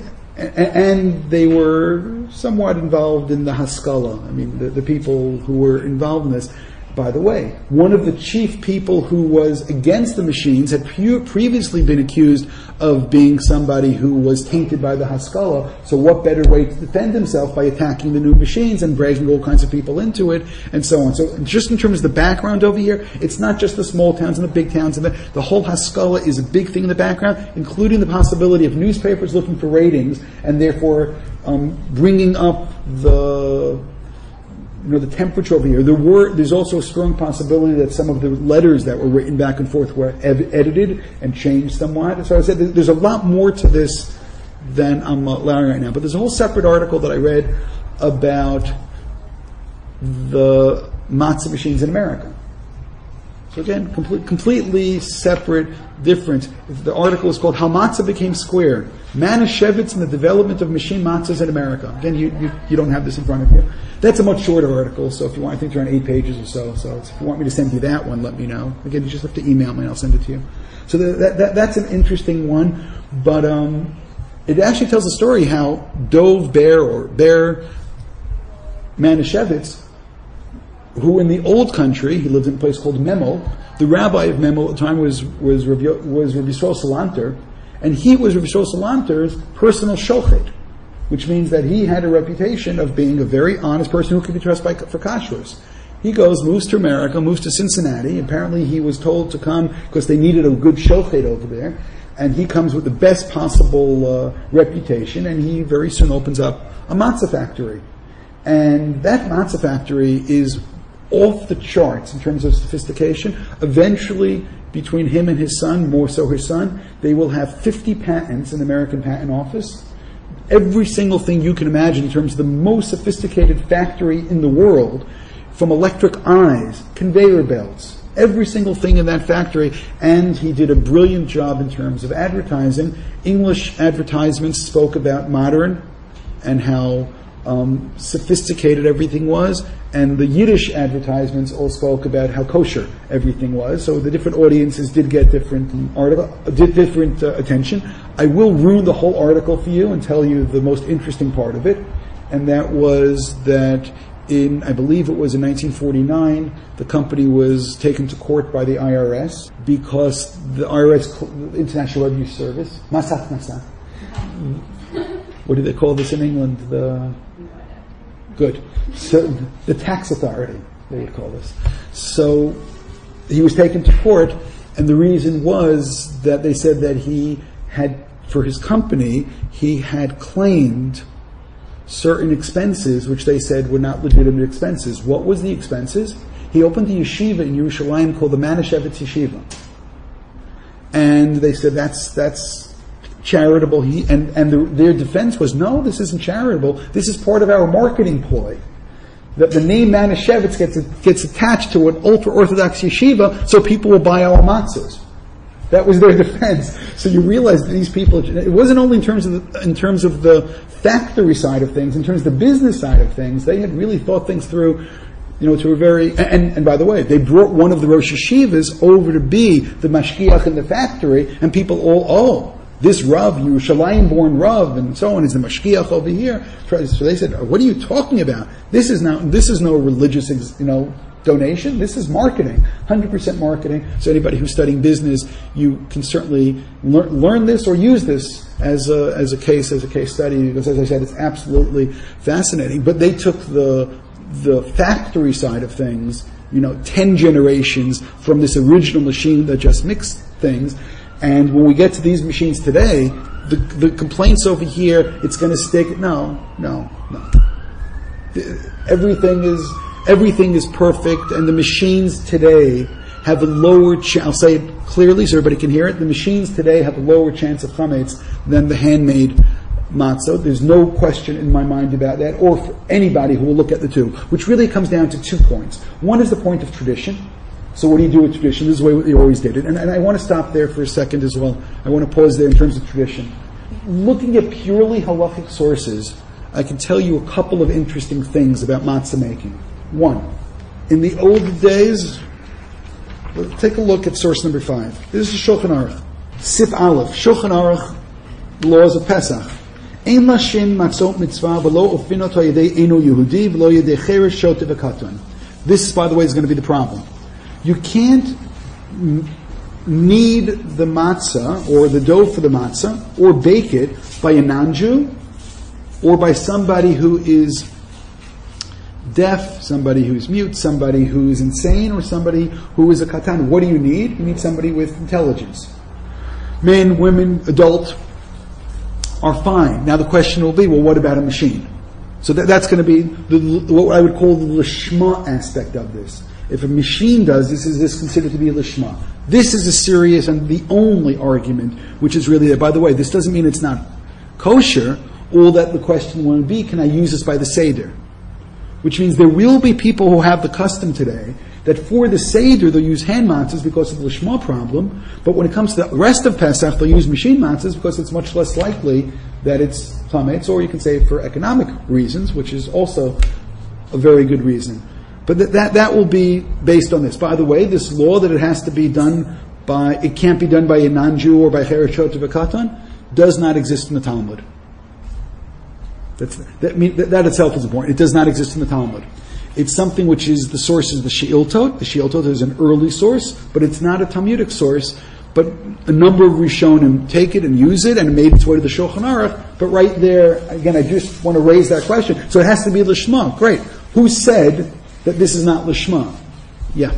and they were somewhat involved in the Haskalah. I mean, the, the people who were involved in this. By the way, one of the chief people who was against the machines had pu- previously been accused of being somebody who was tainted by the Haskalah. So what better way to defend himself by attacking the new machines and dragging all kinds of people into it and so on. So just in terms of the background over here, it's not just the small towns and the big towns. And the, the whole Haskalah is a big thing in the background, including the possibility of newspapers looking for ratings and therefore um, bringing up the... You know, the temperature over here. There were, there's also a strong possibility that some of the letters that were written back and forth were ev- edited and changed somewhat. So I said there's a lot more to this than I'm allowing right now. But there's a whole separate article that I read about the matzah machines in America. So again, complete, completely separate, different. The article is called "How Matzah Became Square: Manischewitz and the Development of Machine Matzahs in America." Again, you, you, you don't have this in front of you. That's a much shorter article, so if you want, I think it's around eight pages or so. So if you want me to send you that one, let me know. Again, you just have to email me and I'll send it to you. So the, that, that that's an interesting one, but um, it actually tells a story how Dov Ber or Ber Manischewitz, who in the old country, he lived in a place called Memel. The rabbi of Memel at the time was was Rabbi, was Rabbi Yisrael Salanter, and he was Rabbi Yisrael Salanter's personal shochet, which means that he had a reputation of being a very honest person who could be trusted by, for kashrus. He goes, moves to America, moves to Cincinnati. Apparently he was told to come because they needed a good shochet over there, and he comes with the best possible uh, reputation, and he very soon opens up a matzah factory. And that matzah factory is off the charts in terms of sophistication. Eventually, between him and his son, more so his son, they will have fifty patents in the American Patent Office. Every single thing you can imagine in terms of the most sophisticated factory in the world, from electric eyes, conveyor belts, every single thing in that factory. And he did a brilliant job in terms of advertising. English advertisements spoke about modern and how Um, sophisticated everything was, and the Yiddish advertisements all spoke about how kosher everything was. So the different audiences did get different article, did different uh, attention. I will ruin the whole article for you and tell you the most interesting part of it, and that was that in, I believe it was in nineteen forty-nine, the company was taken to court by the I R S because the I R S, International Revenue Service, Masat Masat. What do they call this in England? The Good. So the tax authority, they would call this. So he was taken to court, and the reason was that they said that he had, for his company, he had claimed certain expenses, which they said were not legitimate expenses. What was the expenses? He opened a yeshiva in Yerushalayim called the Manischewitz Yeshiva. And they said that's that's charitable. He, and and the, their defense was, no, this isn't charitable. This is part of our marketing ploy. That the name Manischewitz gets gets attached to an ultra-Orthodox yeshiva so people will buy our matzahs. That was their defense. So you realize that these people, it wasn't only in terms of the, in terms of the factory side of things, in terms of the business side of things, they had really thought things through, you know, to a very, and, and by the way, they brought one of the Rosh Hashivas over to be the mashgiach in the factory, and people all, oh, this Rav, Yerushalayim-born Rav, and so on, is the mashgiach over here. So they said, what are you talking about? This is not, this is no religious, you know, donation. This is marketing, one hundred percent marketing. So anybody who's studying business, you can certainly lear, learn this or use this as a, as a case, as a case study, because as I said, it's absolutely fascinating. But they took the, the factory side of things, you know, ten generations from this original machine that just mixed things. And when we get to these machines today, the, the complaints over here, it's going to stick. No, no, no. Everything is, everything is perfect, and the machines today have a lower chance, I'll say it clearly so everybody can hear it, the machines today have a lower chance of chametz than the handmade matzah. There's no question in my mind about that, or for anybody who will look at the two, which really comes down to two points. One is the point of tradition. So what do you do with tradition? This is the way we always did it. And, and I want to stop there for a second as well. I want to pause there in terms of tradition. Looking at purely halachic sources, I can tell you a couple of interesting things about matzah making. One, in the old days, take a look at source number five. This is Shulchan Aruch. Sif Aleph, Shulchan Aruch, laws of Pesach. Ein lashin matzot mitzvah v'lo ofinot ha'yedei enu Yehudi v'lo yedei cheresh shotev v'katan. This, by the way, is going to be the problem. You can't m- knead the matzah, or the dough for the matzah, or bake it by a non-Jew, or by somebody who is deaf, somebody who's mute, somebody who's insane, or somebody who is a katan. What do you need? You need somebody with intelligence. Men, women, adult are fine. Now the question will be, well, what about a machine? So that, that's going to be the, what I would call the lishma aspect of this. If a machine does this, is this considered to be a lishma? This is a serious and the only argument which is really there. By the way, this doesn't mean it's not kosher. All that the question will be, can I use this by the Seder? Which means there will be people who have the custom today that for the Seder they'll use hand matzahs because of the lishma problem, but when it comes to the rest of Pesach they'll use machine matzahs because it's much less likely that it's chametz, or you can say for economic reasons, which is also a very good reason. But that, that that will be based on this. By the way, this law that it has to be done by, it can't be done by a non-Jew or by cheresh shotev v'katan, does not exist in the Talmud. That's, that, mean, that, that itself is important. It does not exist in the Talmud. It's something which is, the source is the She'iltot. The She'iltot is an early source, but it's not a Talmudic source. But a number of Rishonim take it and use it, and it made its way to the Shulchan Aruch. But right there, again, I just want to raise that question. So it has to be Lishma. Great. Who said that this is not Lishma? Yeah.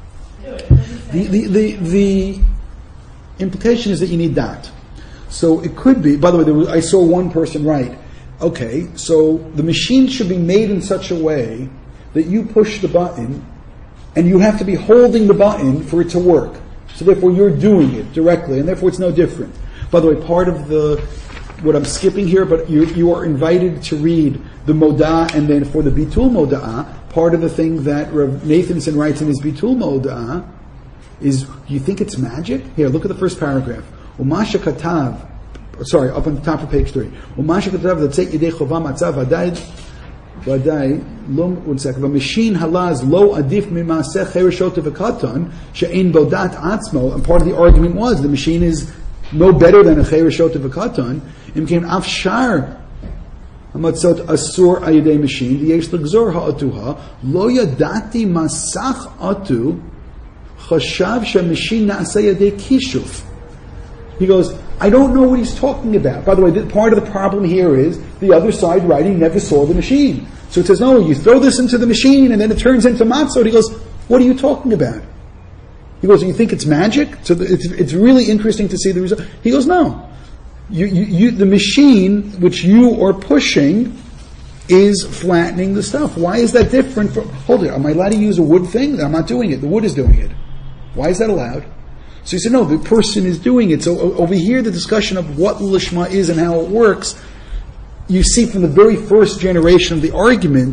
The, the, the, the implication is that you need that. So it could be, by the way, there was, I saw one person write, okay, so the machine should be made in such a way that you push the button and you have to be holding the button for it to work. So therefore you're doing it directly, and therefore it's no different. By the way, part of the, what I'm skipping here, but you, you are invited to read the Moda, and then for the Bitul Moda'ah, part of the thing that Rav Nathanson writes in his Bitul Moda'ah is, do you think it's magic? Here, look at the first paragraph. Umasha Katav, sorry, up on the top of page three. Umasha Katav, let's say Yidei Chovah Matzav Adai, Vadai, Lum, one second. Machine halaz lo adif mimaseh cheresh shotev v'katan she'ein bodat atzmo. And part of the argument was the machine is no better than a cheresh shotev v'katan. Im came afshar hamatzot asur ayidei machine v'yesh l'gzor ha'atuha lo yadati masach atu chashav she'machine na'aseh yadei kishuf. He goes, I don't know what he's talking about. By the way, part of the problem here is the other side writing never saw the machine. So it says, no, you throw this into the machine and then it turns into matzah. And he goes, what are you talking about? He goes, you think it's magic? So it's, it's really interesting to see the result. He goes, no. You, you, you, the machine which you are pushing is flattening the stuff. Why is that different from, hold it, am I allowed to use a wood thing? I'm not doing it. The wood is doing it. Why is that allowed? So he said, no, the person is doing it. So over here, the discussion of what Lishma is and how it works, you see from the very first generation of the argument,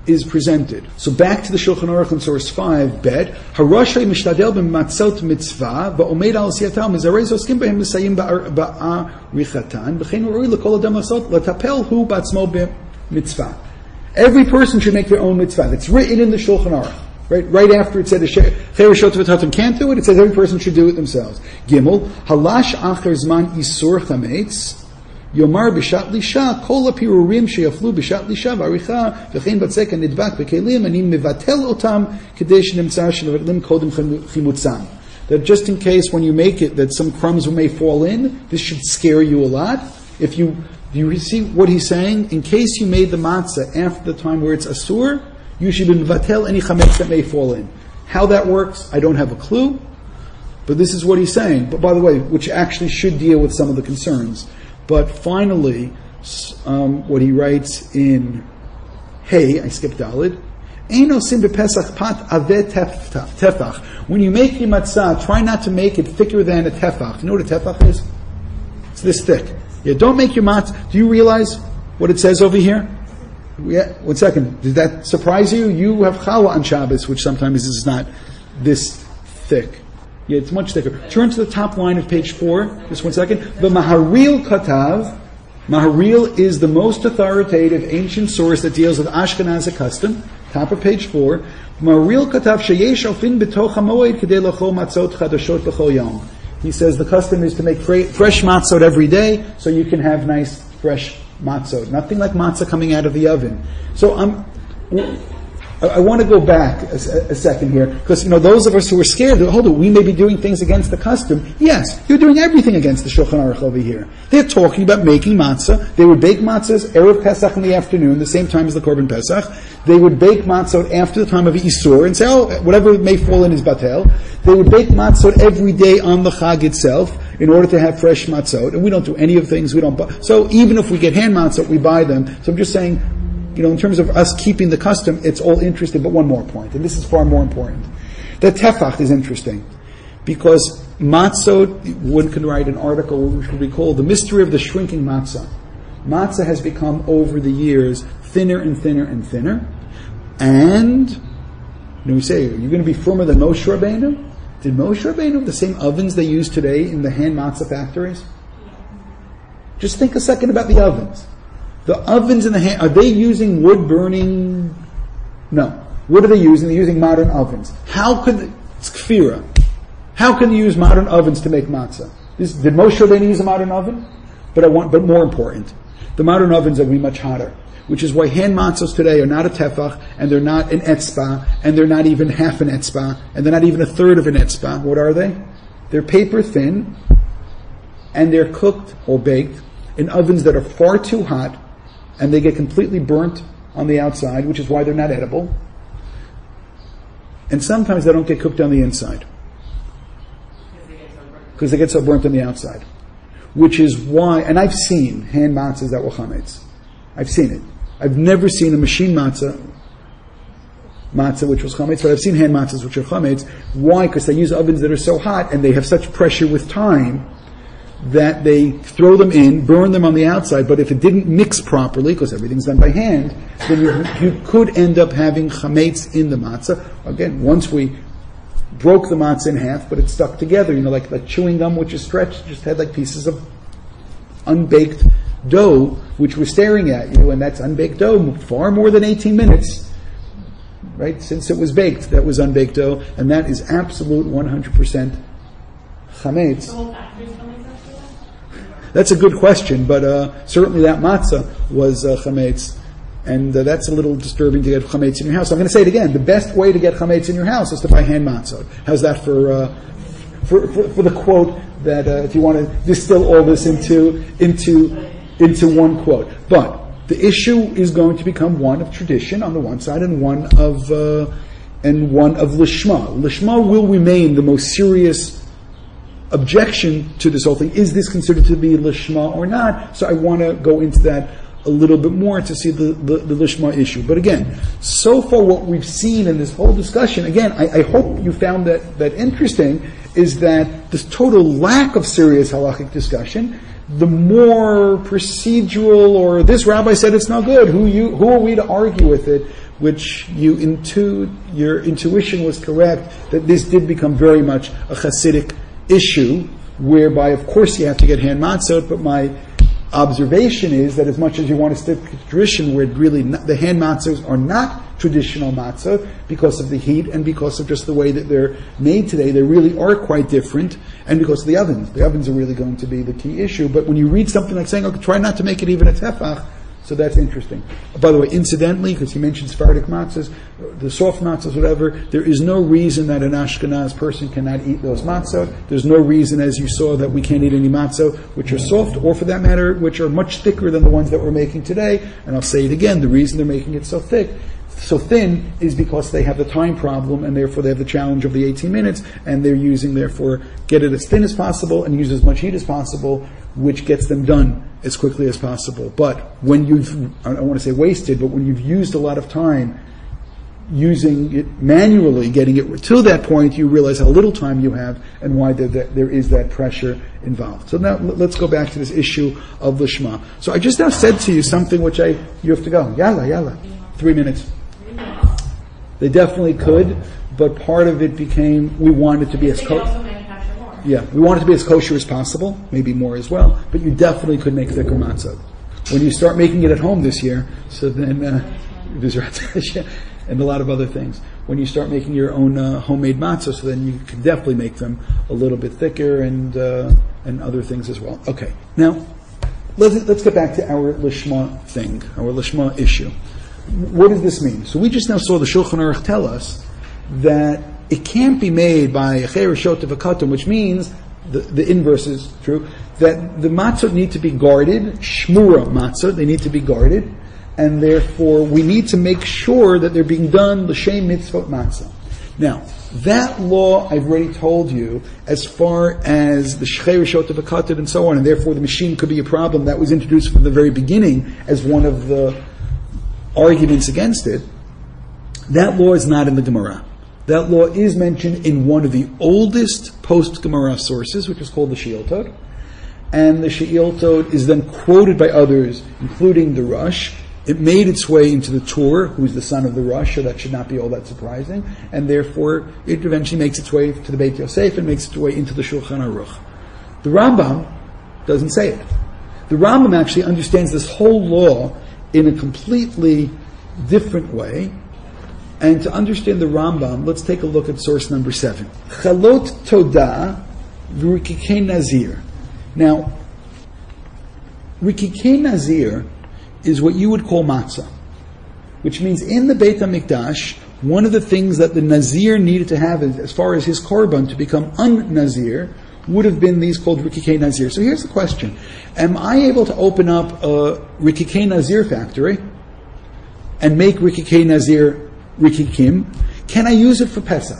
is presented. So back to the Shulchan Aruch in source five, bet, Harashay mishtadel b'matzot mitzvah, va'omed al siyatam, mizarei zoskim b'hem misayim ba'arichatan, b'chein roi l'kol adam asot, l'tapel hu b'atzmo b'mitzvah. Every person should make their own mitzvah. It's written in the Shulchan Aruch. Right, right after it said the Cheresh V'Tatam can't do it, it says every person should do it themselves. Gimel, halash acher zman isur chametz, Yomar b'shat lisha, kol hapirurim sheyaflu b'shat lisha v'aricha, v'chein batzek nidbak b'kelim, ani mevatel otam, kedei shenimtza shenavalim kodem chimutzam. That just in case when you make it, that some crumbs may fall in, this should scare you a lot. If you, do you see what he's saying? In case you made the matzah after the time where it's asur, you should mevatel any chametz that may fall in. How that works, I don't have a clue, but this is what he's saying. But by the way, which actually should deal with some of the concerns. But finally, um, what he writes in Hey, I skipped Dalid. Eino sim bepesach pat aveh tefach. When you make your matzah, try not to make it thicker than a tefach. You know what a tefach is? It's this thick. Yeah, don't make your matzah. Do you realize what it says over here? Yeah, one second. Did that surprise you? You have challah on Shabbos, which sometimes is not this thick. Yeah, it's much thicker. Turn to the top line of page four. Just one second. The Maharil Katav. Maharil is the most authoritative ancient source that deals with Ashkenazi custom. Top of page four. Maharil Katav sheyesh ofin b'toch hamoed kedei lachol matzot chadashot b'chol yom. He says the custom is to make fresh matzot every day, so you can have nice fresh matzot. Nothing like matzah coming out of the oven. So I'm. I want to go back a, a second here, because, you know, those of us who are scared, hold on, we may be doing things against the custom. Yes, you're doing everything against the Shulchan Aruch over here. They're talking about making matzah. They would bake matzahs Erev Pesach in the afternoon, the same time as the Korban Pesach. They would bake matzah after the time of Isur and say, oh, whatever may fall in is batel. They would bake matzah every day on the Chag itself in order to have fresh matzot. And we don't do any of the things we don't buy. So even if we get hand matzot, we buy them. So I'm just saying, you know, in terms of us keeping the custom, it's all interesting, but one more point, and this is far more important. The tefach is interesting, because matzot, one can write an article which will be called The Mystery of the Shrinking Matzah. Matzah has become, over the years, thinner and thinner and thinner, and, you know, we say, are you going to be firmer than Moshe Rabbeinu? Did Moshe Rabbeinu have the same ovens they use today in the hand matzah factories? Just think a second about the ovens. The ovens in the hand, are they using wood burning? No. What are they using? They're using modern ovens. How could, they, it's kfira. How can you use modern ovens to make matzah? This, did Moshe Rabbeinu use a modern oven? But I want, but more important, the modern ovens are going to be much hotter, which is why hand matzahs today are not a tefach, and they're not an etzbah, and they're not even half an etzbah, and they're not even a third of an etzbah. What are they? They're paper thin, and they're cooked or baked in ovens that are far too hot, and they get completely burnt on the outside, which is why they're not edible. And sometimes they don't get cooked on the inside, because they get so burnt on the outside. Which is why, and I've seen hand matzahs that were chametz. I've seen it. I've never seen a machine matzah, matzah which was chametz, but I've seen hand matzahs which are chametz. Why? Because they use ovens that are so hot, and they have such pressure with time, that they throw them in, burn them on the outside, but if it didn't mix properly, because everything's done by hand, then you, you could end up having chametz in the matzah. Again, once we broke the matzah in half, but it stuck together, you know, like, like chewing gum which is stretched, just had like pieces of unbaked dough, which we're staring at, you know, and that's unbaked dough, far more than eighteen minutes, right, since it was baked, that was unbaked dough, and that is absolute one hundred percent chametz. That's a good question, but uh, certainly that matzah was uh, chametz, and uh, that's a little disturbing to get chametz in your house. So I'm going to say it again: the best way to get chametz in your house is to buy hand matzah. How's that for uh, for, for for the quote that uh, if you want to distill all this into into into one quote? But the issue is going to become one of tradition on the one side, and one of uh, and one of lishma. Lishma will remain the most serious objection to this whole thing. Is this considered to be lishma or not? So I want to go into that a little bit more to see the, the, the lishma issue. But again, so far what we've seen in this whole discussion, again, I, I hope you found that, that interesting, is that this total lack of serious halachic discussion the more procedural, or this rabbi said it's no good, who you, who are we to argue with it, which you intu, your intuition was correct, that this did become very much a Hasidic issue, whereby of course you have to get hand matzot, but my observation is that as much as you want to stick to tradition, where really not, the hand matzos are not traditional matzah because of the heat and because of just the way that they're made today, they really are quite different, and because of the ovens. The ovens are really going to be the key issue. But when you read something like saying, okay, try not to make it even a tefach, so that's interesting. By the way, incidentally, because he mentioned Sephardic matzahs, the soft matzahs, whatever, there is no reason that an Ashkenaz person cannot eat those matzah. There's no reason, as you saw, that we can't eat any matzah which are soft, or for that matter, which are much thicker than the ones that we're making today. And I'll say it again, the reason they're making it so thick, so thin, is because they have the time problem, and therefore they have the challenge of the eighteen minutes, and they're using, therefore, get it as thin as possible and use as much heat as possible, which gets them done as quickly as possible. But when you've, I don't want to say wasted, but when you've used a lot of time using it manually, getting it to that point, you realize how little time you have and why there, there is that pressure involved. So now let's go back to this issue of Lishma. So I just now said to you something which I, you have to go. Yalla, yalla. Three minutes. They definitely could, but part of it became, we wanted to be as kosher. Yeah, we wanted to be as kosher as possible, maybe more as well, but you definitely could make thicker matzah. When you start making it at home this year, so then, uh, and a lot of other things. When you start making your own uh, homemade matzah, so then you can definitely make them a little bit thicker, and uh, and other things as well. Okay, now let's let's get back to our lishma thing, our lishma issue. What does this mean? So we just now saw the Shulchan Aruch tell us that it can't be made by a chereshot of a katum, which means the, the inverse is true, that the matzot need to be guarded, shmura matzot, they need to be guarded, and therefore we need to make sure that they're being done l'shem mitzvot matzah. Now, that law I've already told you, as far as the chereshot of a katum and so on, and therefore the machine could be a problem, that was introduced from the very beginning as one of the arguments against it. That law is not in the Gemara. That law is mentioned in one of the oldest post-Gemara sources, which is called the She'il Tod. And the She'il Tod is then quoted by others, including the Rush. It made its way into the Tur, who's the son of the Rush, so that should not be all that surprising. And therefore, it eventually makes its way to the Beit Yosef and makes its way into the Shulchan Aruch. The Rambam doesn't say it. The Rambam actually understands this whole law in a completely different way. And to understand the Rambam, let's take a look at source number seven. Chalot Todah v'rikikei Nazir. Now, rikikei Nazir is what you would call matzah, which means in the Beit HaMikdash, one of the things that the Nazir needed to have as far as his korban to become un-Nazir would have been these called rikikei Nazir. So here's the question. Am I able to open up a rikikei Nazir factory and make rikikei Nazir rikikim? Can I use it for Pesach?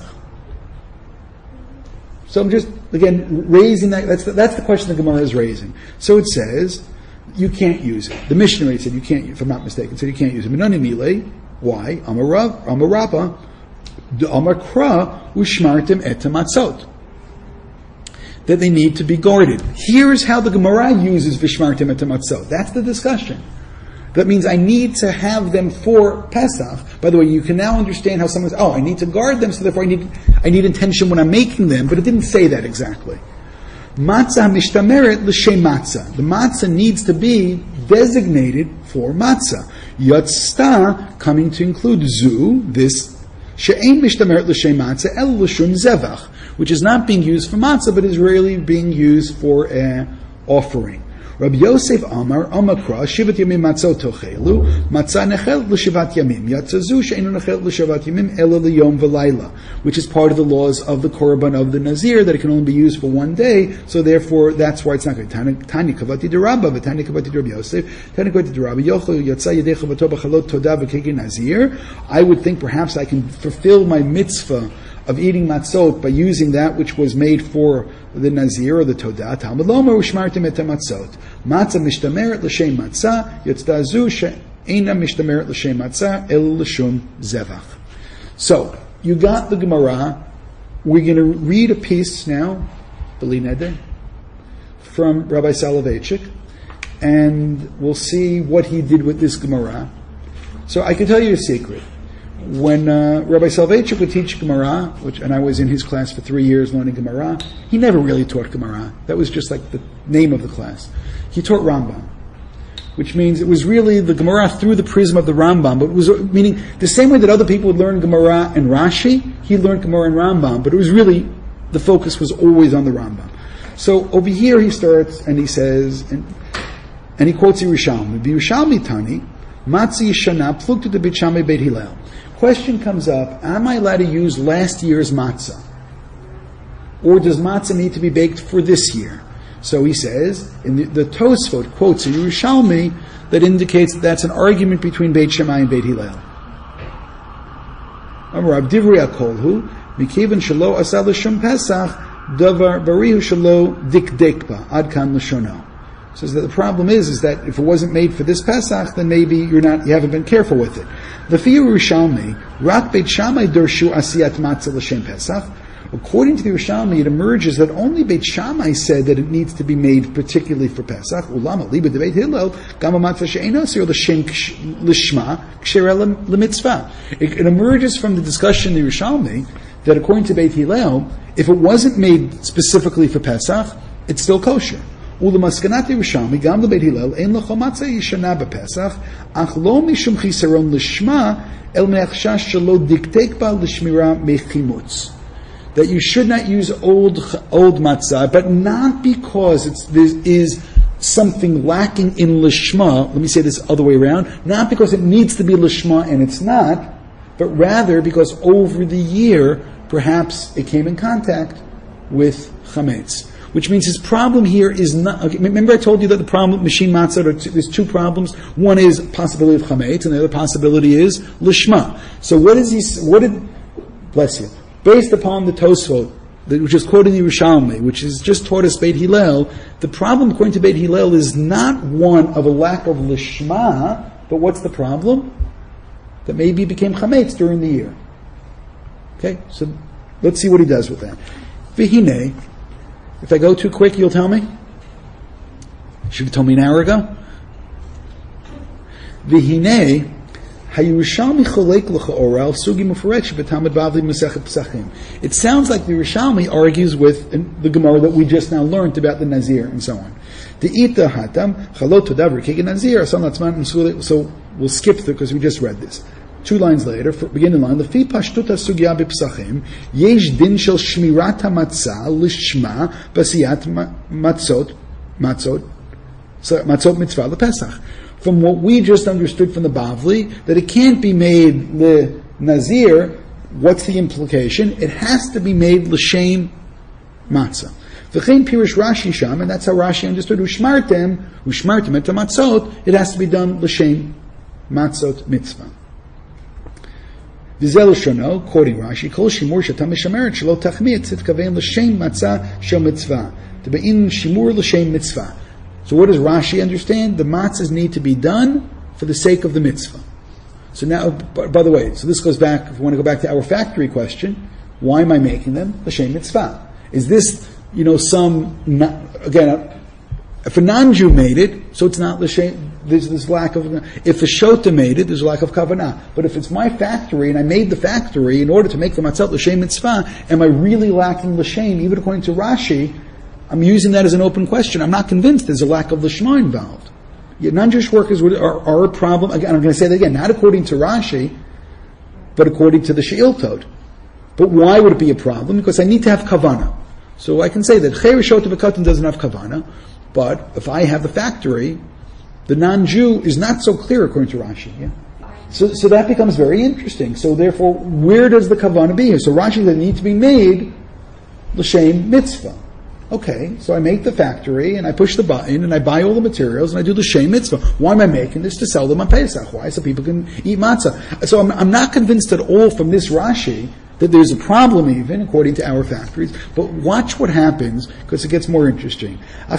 So I'm just, again, raising that. That's the, that's the question the Gemara is raising. So it says, you can't use it. The missionary said you can't, if I'm not mistaken, said you can't use it. Minani milei. Why? Amar Rav, Amar Rabba, Amar Kra, Ushmartim et matzot. That they need to be guarded. Here's how the Gemara uses Vishmartim et matzot. That's the discussion. That means I need to have them for Pesach. By the way, you can now understand how someone says, oh, I need to guard them, so therefore I need I need intention when I'm making them, but it didn't say that exactly. Matzah mishtameret l'shem matzah. The matzah needs to be designated for matzah. Yatzta, coming to include zu, this, she'ein mishtameret l'shem matzah el l'shum zevach, which is not being used for matzah, but is really being used for an offering. Rabbi Yosef Amar, Amakra, Shivat Yamim Matzot Tochelu, Matzah Nechel L'Shivat Yamim, Yatzazu She'enu Nechel L'Shivat Yamim, Ela L'Yom V'Layla, which is part of the laws of the Korban of the Nazir, that it can only be used for one day, so therefore that's why it's not good. Tani Kavati D'Rabba, V'Tani Kavati D'Rabbi Yosef, Tani Kavati D'Rabbi Yochel, Yatzah Yedecha V'To B'Chalot Todah V'Kegi Nazir. I would think perhaps I can fulfill my mitzvah of eating matzot by using that which was made for the Nazir or the Todah. Talmud Lomer Ushmartim et matzot. Matzah mishtameret l'shem matzah, yotzda zu she'ena mishtameret l'shem matzah, el l'shum zevach. So, you got the Gemara. We're going to read a piece now, B'li Neder, from Rabbi Soloveitchik, and we'll see what he did with this Gemara. So I can tell you a secret. When uh, Rabbi Soloveitchik would teach Gemara, which, and I was in his class for three years learning Gemara, he never really taught Gemara. That was just like the name of the class. He taught Rambam, which means it was really the Gemara through the prism of the Rambam. But it was meaning the same way that other people would learn Gemara and Rashi, he learned Gemara and Rambam. But it was really the focus was always on the Rambam. So over here he starts and he says, and, and he quotes Yerushalmi, Yerushalmi Tani, Matzi Shana Plukta de Beit Shammai Beit Hillel. Question comes up, am I allowed to use last year's matzah? Or does matzah need to be baked for this year? So he says, in the, the Tosfot quotes a Yerushalmi that indicates that that's an argument between Beit Shammai and Beit Hillel. Amar Divrei Kolhu, Mikivan Shalo Asal L'Shum Pesach, Davar Barihu Shalo Dikdekba, Adkan L'Shono. Says that the problem is, is that if it wasn't made for this Pesach, then maybe you're not, you haven't been careful with it. The Yerushalmi, Rak Beit Shammai Dershu Asiyat Matzah L'Shem Pesach. According to the Yerushalmi, it emerges that only Beit Shammai said that it needs to be made particularly for Pesach. Ulama Liba de Beit Hillel, Gama Matzah She'eino Asir L'Shem L'Shma Kshereh L'Mitzvah. It emerges from the discussion in the Yerushalmi that according to Beit Hillel, if it wasn't made specifically for Pesach, it's still kosher. ולמסקנת ירושלמי, גם לבית הלל, אין לך מצה ישנה בפסח, אך לא משום חיסרון לשמה, אל מהחשש שלא דקדק בה לשמירה מחימוץ. That you should not use old old matzah, but not because it's, there is something lacking in lishma. Let me say this other way around. Not because it needs to be lishma and it's not, but rather because over the year, perhaps it came in contact with chametz. Which means his problem here is not. Okay, remember, I told you that the problem with machine matzah, there's two problems. One is possibility of chametz, and the other possibility is lishma. So, what is he? What did? Bless you. Based upon the Tosfot, which is quoted in Yerushalmi, which is just taught us Beit Hillel, the problem according to Beit Hillel is not one of a lack of lishma, but what's the problem? That maybe it became chametz during the year. Okay, so let's see what he does with that. V'hinei. If I go too quick, you'll tell me? Should have told me an hour ago. V'hinei hayirushalmi cholek l'cha'ora al sugi mufaretsh b'tamid bavli masechet pesachim. It sounds like the Yerushalmi argues with the Gemara that we just now learned about the Nazir and so on. De'ita hatam chalot todav r'kegen Nazir asal natzman m'sule. So we'll skip through because we just read this. Two lines later, for, beginning line, the fi pashtuta sugya b'psachim yesh din shel shmirat hamatzah lishma basiyat matzot matzot matzot mitzvah lepesach. From what we just understood from the Bavli, that it can't be made le nazir. What's the implication? It has to be made l'shem matzah. V'chein pirish Rashi sham, and that's how Rashi understood ushmartem ushmartem et matzot. It has to be done l'shem matzot mitzvah. Vizel shono, quoting Rashi, kol shimur shetam mishameret shelo tachmit tzitkavein l'shem matzah shel mitzvah. To be in shimur l'shem mitzvah. So what does Rashi understand? The matzahs need to be done for the sake of the mitzvah. So now, by, by the way, so this goes back, if we want to go back to our factory question, why am I making them l'shem mitzvah? Is this, you know, some, not, again, if a non-Jew made it, so it's not l'shem. There's this lack of, if a shota made it, there's a lack of kavanah. But if it's my factory and I made the factory in order to make the matzah l'shem mitzvah, am I really lacking l'shem? Even according to Rashi, I'm using that as an open question. I'm not convinced there's a lack of l'shma involved. Yet non-Jewish workers are, are a problem. Again, I'm going to say that again, not according to Rashi, but according to the She'iltot. But why would it be a problem? Because I need to have kavanah. So I can say that Chayr Shota V'Katan doesn't have kavanah, but if I have the factory, the non-Jew is not so clear according to Rashi. Yeah? So, so that becomes very interesting. So therefore, where does the kavanah be here? So Rashi said it needs to be made l'shem mitzvah. Okay, so I make the factory and I push the button and I buy all the materials and I do the l'shem mitzvah. Why am I making this? To sell them on Pesach. Why? So people can eat matzah. So I'm, I'm not convinced at all from this Rashi that there's a problem even, according to our factories. But watch what happens, because it gets more interesting.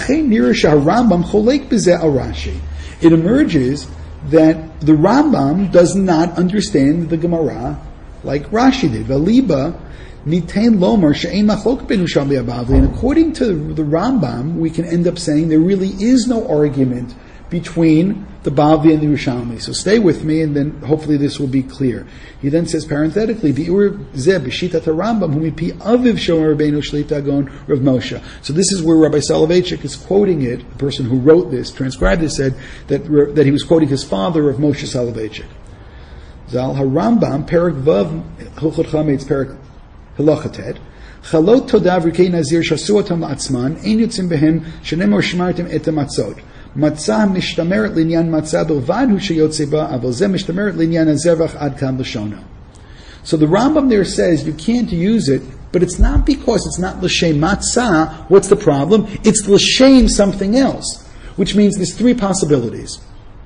It emerges that the Rambam does not understand the Gemara like Rashi did. Valiba Nitain lomar she'ein machlok ben Yerushalmi Bavli. And according to the Rambam, we can end up saying there really is no argument between the Bavli and the Yerushalmi. So stay with me, and then hopefully this will be clear. He then says parenthetically, "Bi'ur zeh b'shitat Rambam hu mipi aviv shomer Rabbeinu Shlita Gon Rav Moshe." So this is where Rabbi Soloveitchik is quoting it. The person who wrote this, transcribed this, said that that he was quoting his father, Rav Moshe Soloveitchik. Zal HaRambam Perak Vav Hilchot Chametz Perak Hilachatet. Chalot todav rikei nazir shasu otam la'atzman ein yotzim behem shenemor shmartim et hamatzot. Matzah mishtameret linyan matzah bilvad hu sheyotze ba aval zeh mishtameret linyan hazevach ad kan l'shona. So the Rambam there says you can't use it, but it's not because it's not l'shem matzah. What's the problem? It's l'shem something else, which means there's three possibilities.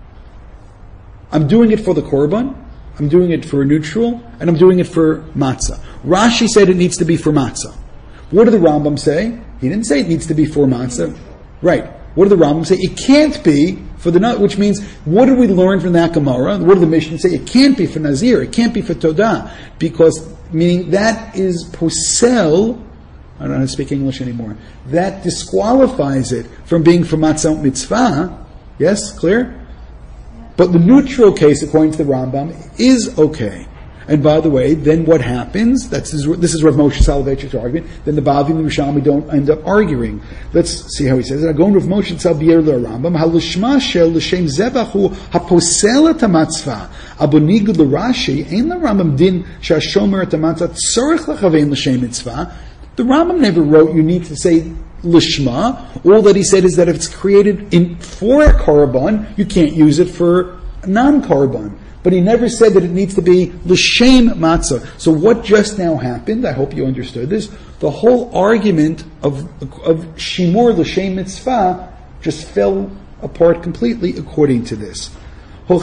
I'm doing it for the korban, I'm doing it for a neutral, and I'm doing it for matzah. Rashi said it needs to be for matzah. What did the Rambam say? He didn't say it needs to be for matzah. Right. What did the Rambam say? It can't be for the nut, which means, what did we learn from that Gemara? What did the Mishnah say? It can't be for Nazir, it can't be for Todah, because, meaning that is posel, I don't know how to speak English anymore, that disqualifies it from being for Matzah Mitzvah. Yes, clear? But the neutral case, according to the Rambam, is okay. And by the way, then what happens? That's his, this is Rav Moshe Soloveitchik's argument. Then the Bavli and the Yerushalmi don't end up arguing. Let's see how he says it. Agon Rav Moshe Tzalbier leRambam halishma shel l'shem zevachu haposel et hamatzvah abonigud l'Rashi ein leRambam din shashomer et hamatzvah tzorich lechavein l'shem mitzvah. The Rambam never wrote you need to say lishma. All that he said is that if it's created in for a korban, you can't use it for non-korban. But he never said that it needs to be l'shem matzah. So what just now happened, I hope you understood this, the whole argument of, of shimur l'shem mitzvah just fell apart completely according to this. Rav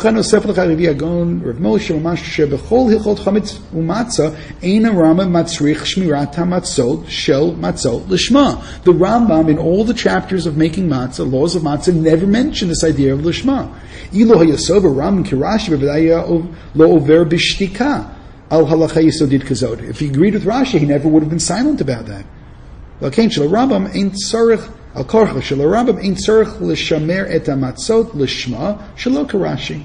Moshe Mamash bechol hilchot chametz umatzah ein Rambam matzrich shmirat hamatzot shel matzot l'shma. The Rambam in all the chapters of making matzah, laws of matzah, never mention this idea of l'shma. Ilo hayasov Rambam kirashi b'v'daya lo over b'shtika al halacha yisodit kazod. If he agreed with Rashi, he never would have been silent about that. L'kein shel Rambam ein tzarich. Al korcha shel Rambam ein tzarich l'shamer et hamatzot l'shma shelo karashi.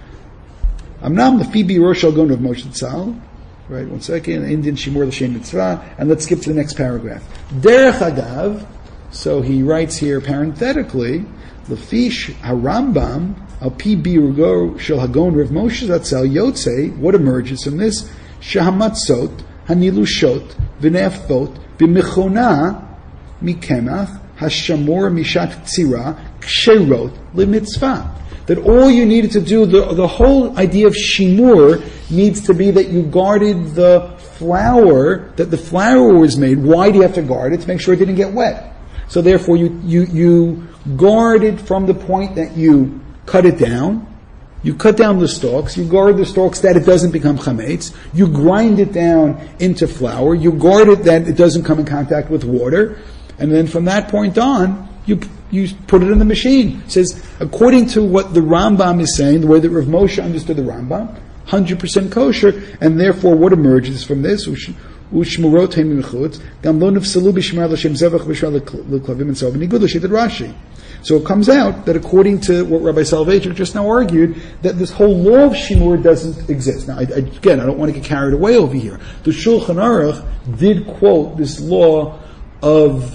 Amnam lefi bi'ur shel gon of Moshe Tzal. Right, one second. Indian shimur l'shem mitzvah, and let's skip to the next paragraph. Derech agav. So he writes here parenthetically, lefi harambam al pi bi'ur shel hagon of Moshe Tzal yotze. What emerges from this? Shahamatzot hanilushot v'nefot b'michona mikemach. Hashamor mishat tzira ksherot limitzvah. That all you needed to do, the, the whole idea of shimur needs to be that you guarded the flour, that the flour was made. Why do you have to guard it? To make sure it didn't get wet. So therefore you, you, you guard it from the point that you cut it down. You cut down the stalks, you guard the stalks that it doesn't become chametz, you grind it down into flour, you guard it that it doesn't come in contact with water, and then from that point on, you you put it in the machine. It says, according to what the Rambam is saying, the way that Rav Moshe understood the Rambam, one hundred percent kosher, and therefore what emerges from this? Ushmurot heimimchutz, gam lo nefsalu b'shmar l'shem zevach b'shmar l'klavim and so on, b'nigud l'shitad Rashi. So it comes out that according to what Rabbi Soloveitchik just now argued, that this whole law of shimur doesn't exist. Now, I, I, again, I don't want to get carried away over here. The Shulchan Aruch did quote this law of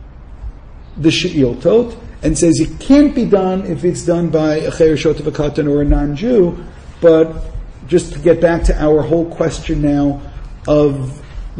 the she'il tot, and says it can't be done if it's done by a cheir shot of a katan or a non-Jew. But just to get back to our whole question now of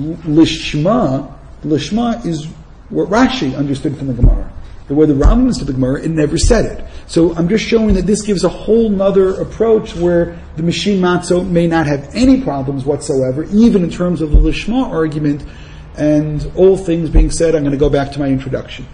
lishma, lishma is what Rashi understood from the Gemara. The way the Rambam understood the Gemara, it never said it. So I'm just showing that this gives a whole nother approach where the machine matzot may not have any problems whatsoever, even in terms of the lishma argument. And all things being said, I'm going to go back to my introduction.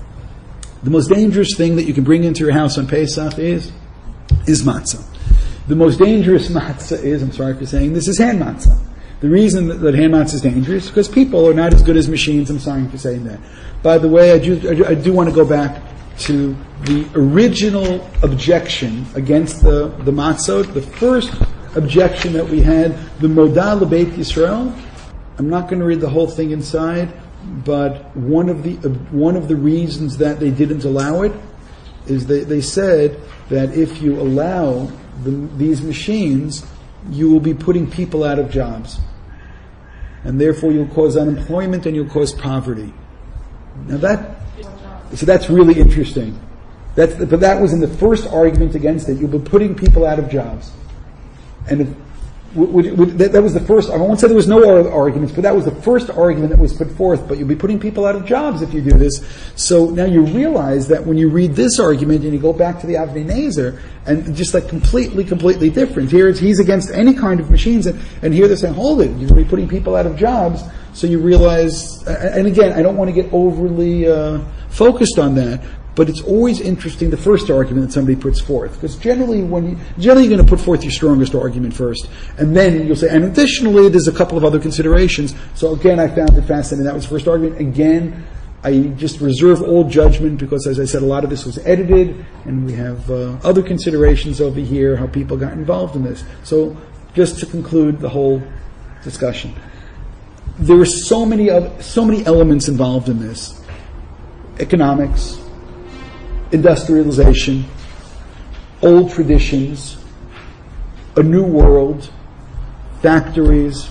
The most dangerous thing that you can bring into your house on Pesach is, is matzah. The most dangerous matzah is, I'm sorry for saying this, is hand matzah. The reason that, that hand matzah is dangerous is because people are not as good as machines. I'm sorry for saying that. By the way, I do, I do want to go back to the original objection against the, the matzot. The first objection that we had, the Modah L'Beit Yisrael, I'm not going to read the whole thing inside, but one of the uh, one of the reasons that they didn't allow it is they, they said that if you allow the, these machines, you will be putting people out of jobs. And therefore you'll cause unemployment and you'll cause poverty. Now that, so that's really interesting. That's, but that was in the first argument against it. You'll be putting people out of jobs. And if, would, would, that, that was the first, I won't say there was no other arguments, but that was the first argument that was put forth. But you'll be putting people out of jobs if you do this. So now you realize that when you read this argument and you go back to the Avnei Nezer, and just like completely, completely different. Here it's, he's against any kind of machines, and, and here they're saying, hold it, you're going to be putting people out of jobs. So you realize, and again, I don't want to get overly uh, focused on that, but it's always interesting, the first argument that somebody puts forth. Because generally, when you, generally you're going to put forth your strongest argument first. And then you'll say, and additionally, there's a couple of other considerations. So again, I found it fascinating. That was the first argument. Again, I just reserve all judgment because, as I said, a lot of this was edited, and we have uh, other considerations over here, how people got involved in this. So just to conclude the whole discussion. There are so many, other, so many elements involved in this. Economics, industrialization, old traditions, a new world, factories,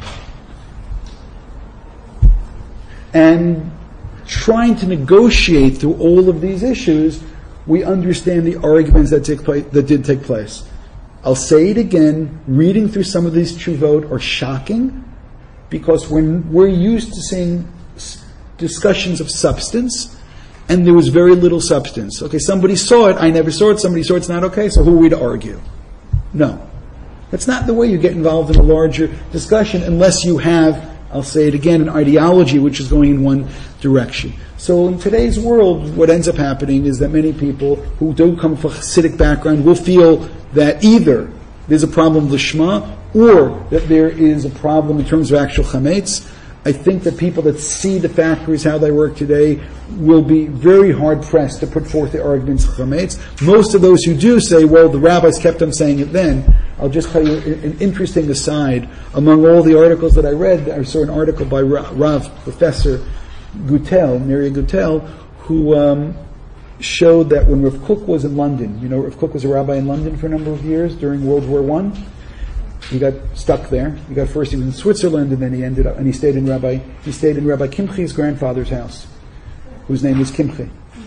and trying to negotiate through all of these issues, we understand the arguments that take place, that did take place. I'll say it again, reading through some of these tshuvot are shocking, because when we're used to seeing discussions of substance, and there was very little substance. Okay, somebody saw it, I never saw it, somebody saw it, it's not okay, so who are we to argue? No. That's not the way you get involved in a larger discussion unless you have, I'll say it again, an ideology which is going in one direction. So in today's world, what ends up happening is that many people who don't come from a Hasidic background will feel that either there's a problem with Lishma or that there is a problem in terms of actual chametz. I think that people that see the factories, how they work today, will be very hard-pressed to put forth the arguments of chametz. Most of those who do say, well, the rabbis kept on saying it then. I'll just tell you an interesting aside. Among all the articles that I read, I saw an article by Rav, Professor Gutel, Mary Gutel, who um, showed that when Rav Kook was in London, you know, Rav Kook was a rabbi in London for a number of years during World War One. He got stuck there. He got first he was in Switzerland, and then he ended up and he stayed in Rabbi he stayed in Rabbi Kimchi's grandfather's house, whose name was Kimchi.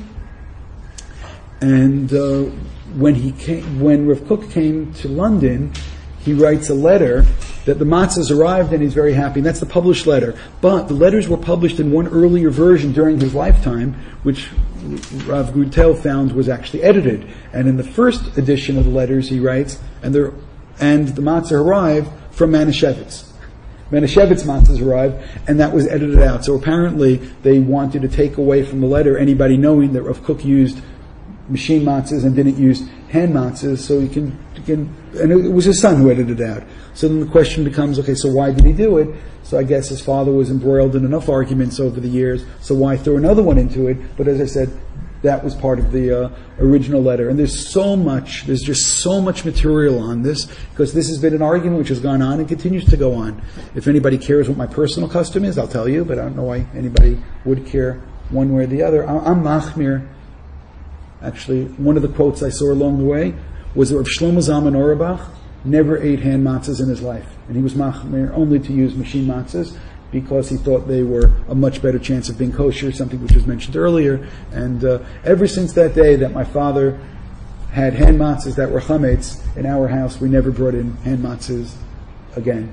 And uh, when he came, when Rav Kook came to London, he writes a letter that the matzahs arrived, and he's very happy. And that's the published letter. But the letters were published in one earlier version during his lifetime, which Rav Gutel found was actually edited. And in the first edition of the letters, he writes, and they're And the matzah arrived from Manischewitz. Manischewitz matzahs arrived, and that was edited out. So apparently they wanted to take away from the letter anybody knowing that Rav Kook used machine matzahs and didn't use hand matzahs, so he can, he can, and it was his son who edited it out. So then the question becomes, okay, so why did he do it? So I guess his father was embroiled in enough arguments over the years, so why throw another one into it? But as I said, that was part of the uh, original letter. And there's so much, there's just so much material on this, because this has been an argument which has gone on and continues to go on. If anybody cares what my personal custom is, I'll tell you, but I don't know why anybody would care one way or the other. I'm machmir. Actually, one of the quotes I saw along the way was that Rav Shlomo Zalman Auerbach never ate hand matzahs in his life. And he was machmir only to use machine matzahs, because he thought they were a much better chance of being kosher, something which was mentioned earlier. And uh, ever since that day that my father had hand matzahs that were chametz in our house, we never brought in hand matzahs again.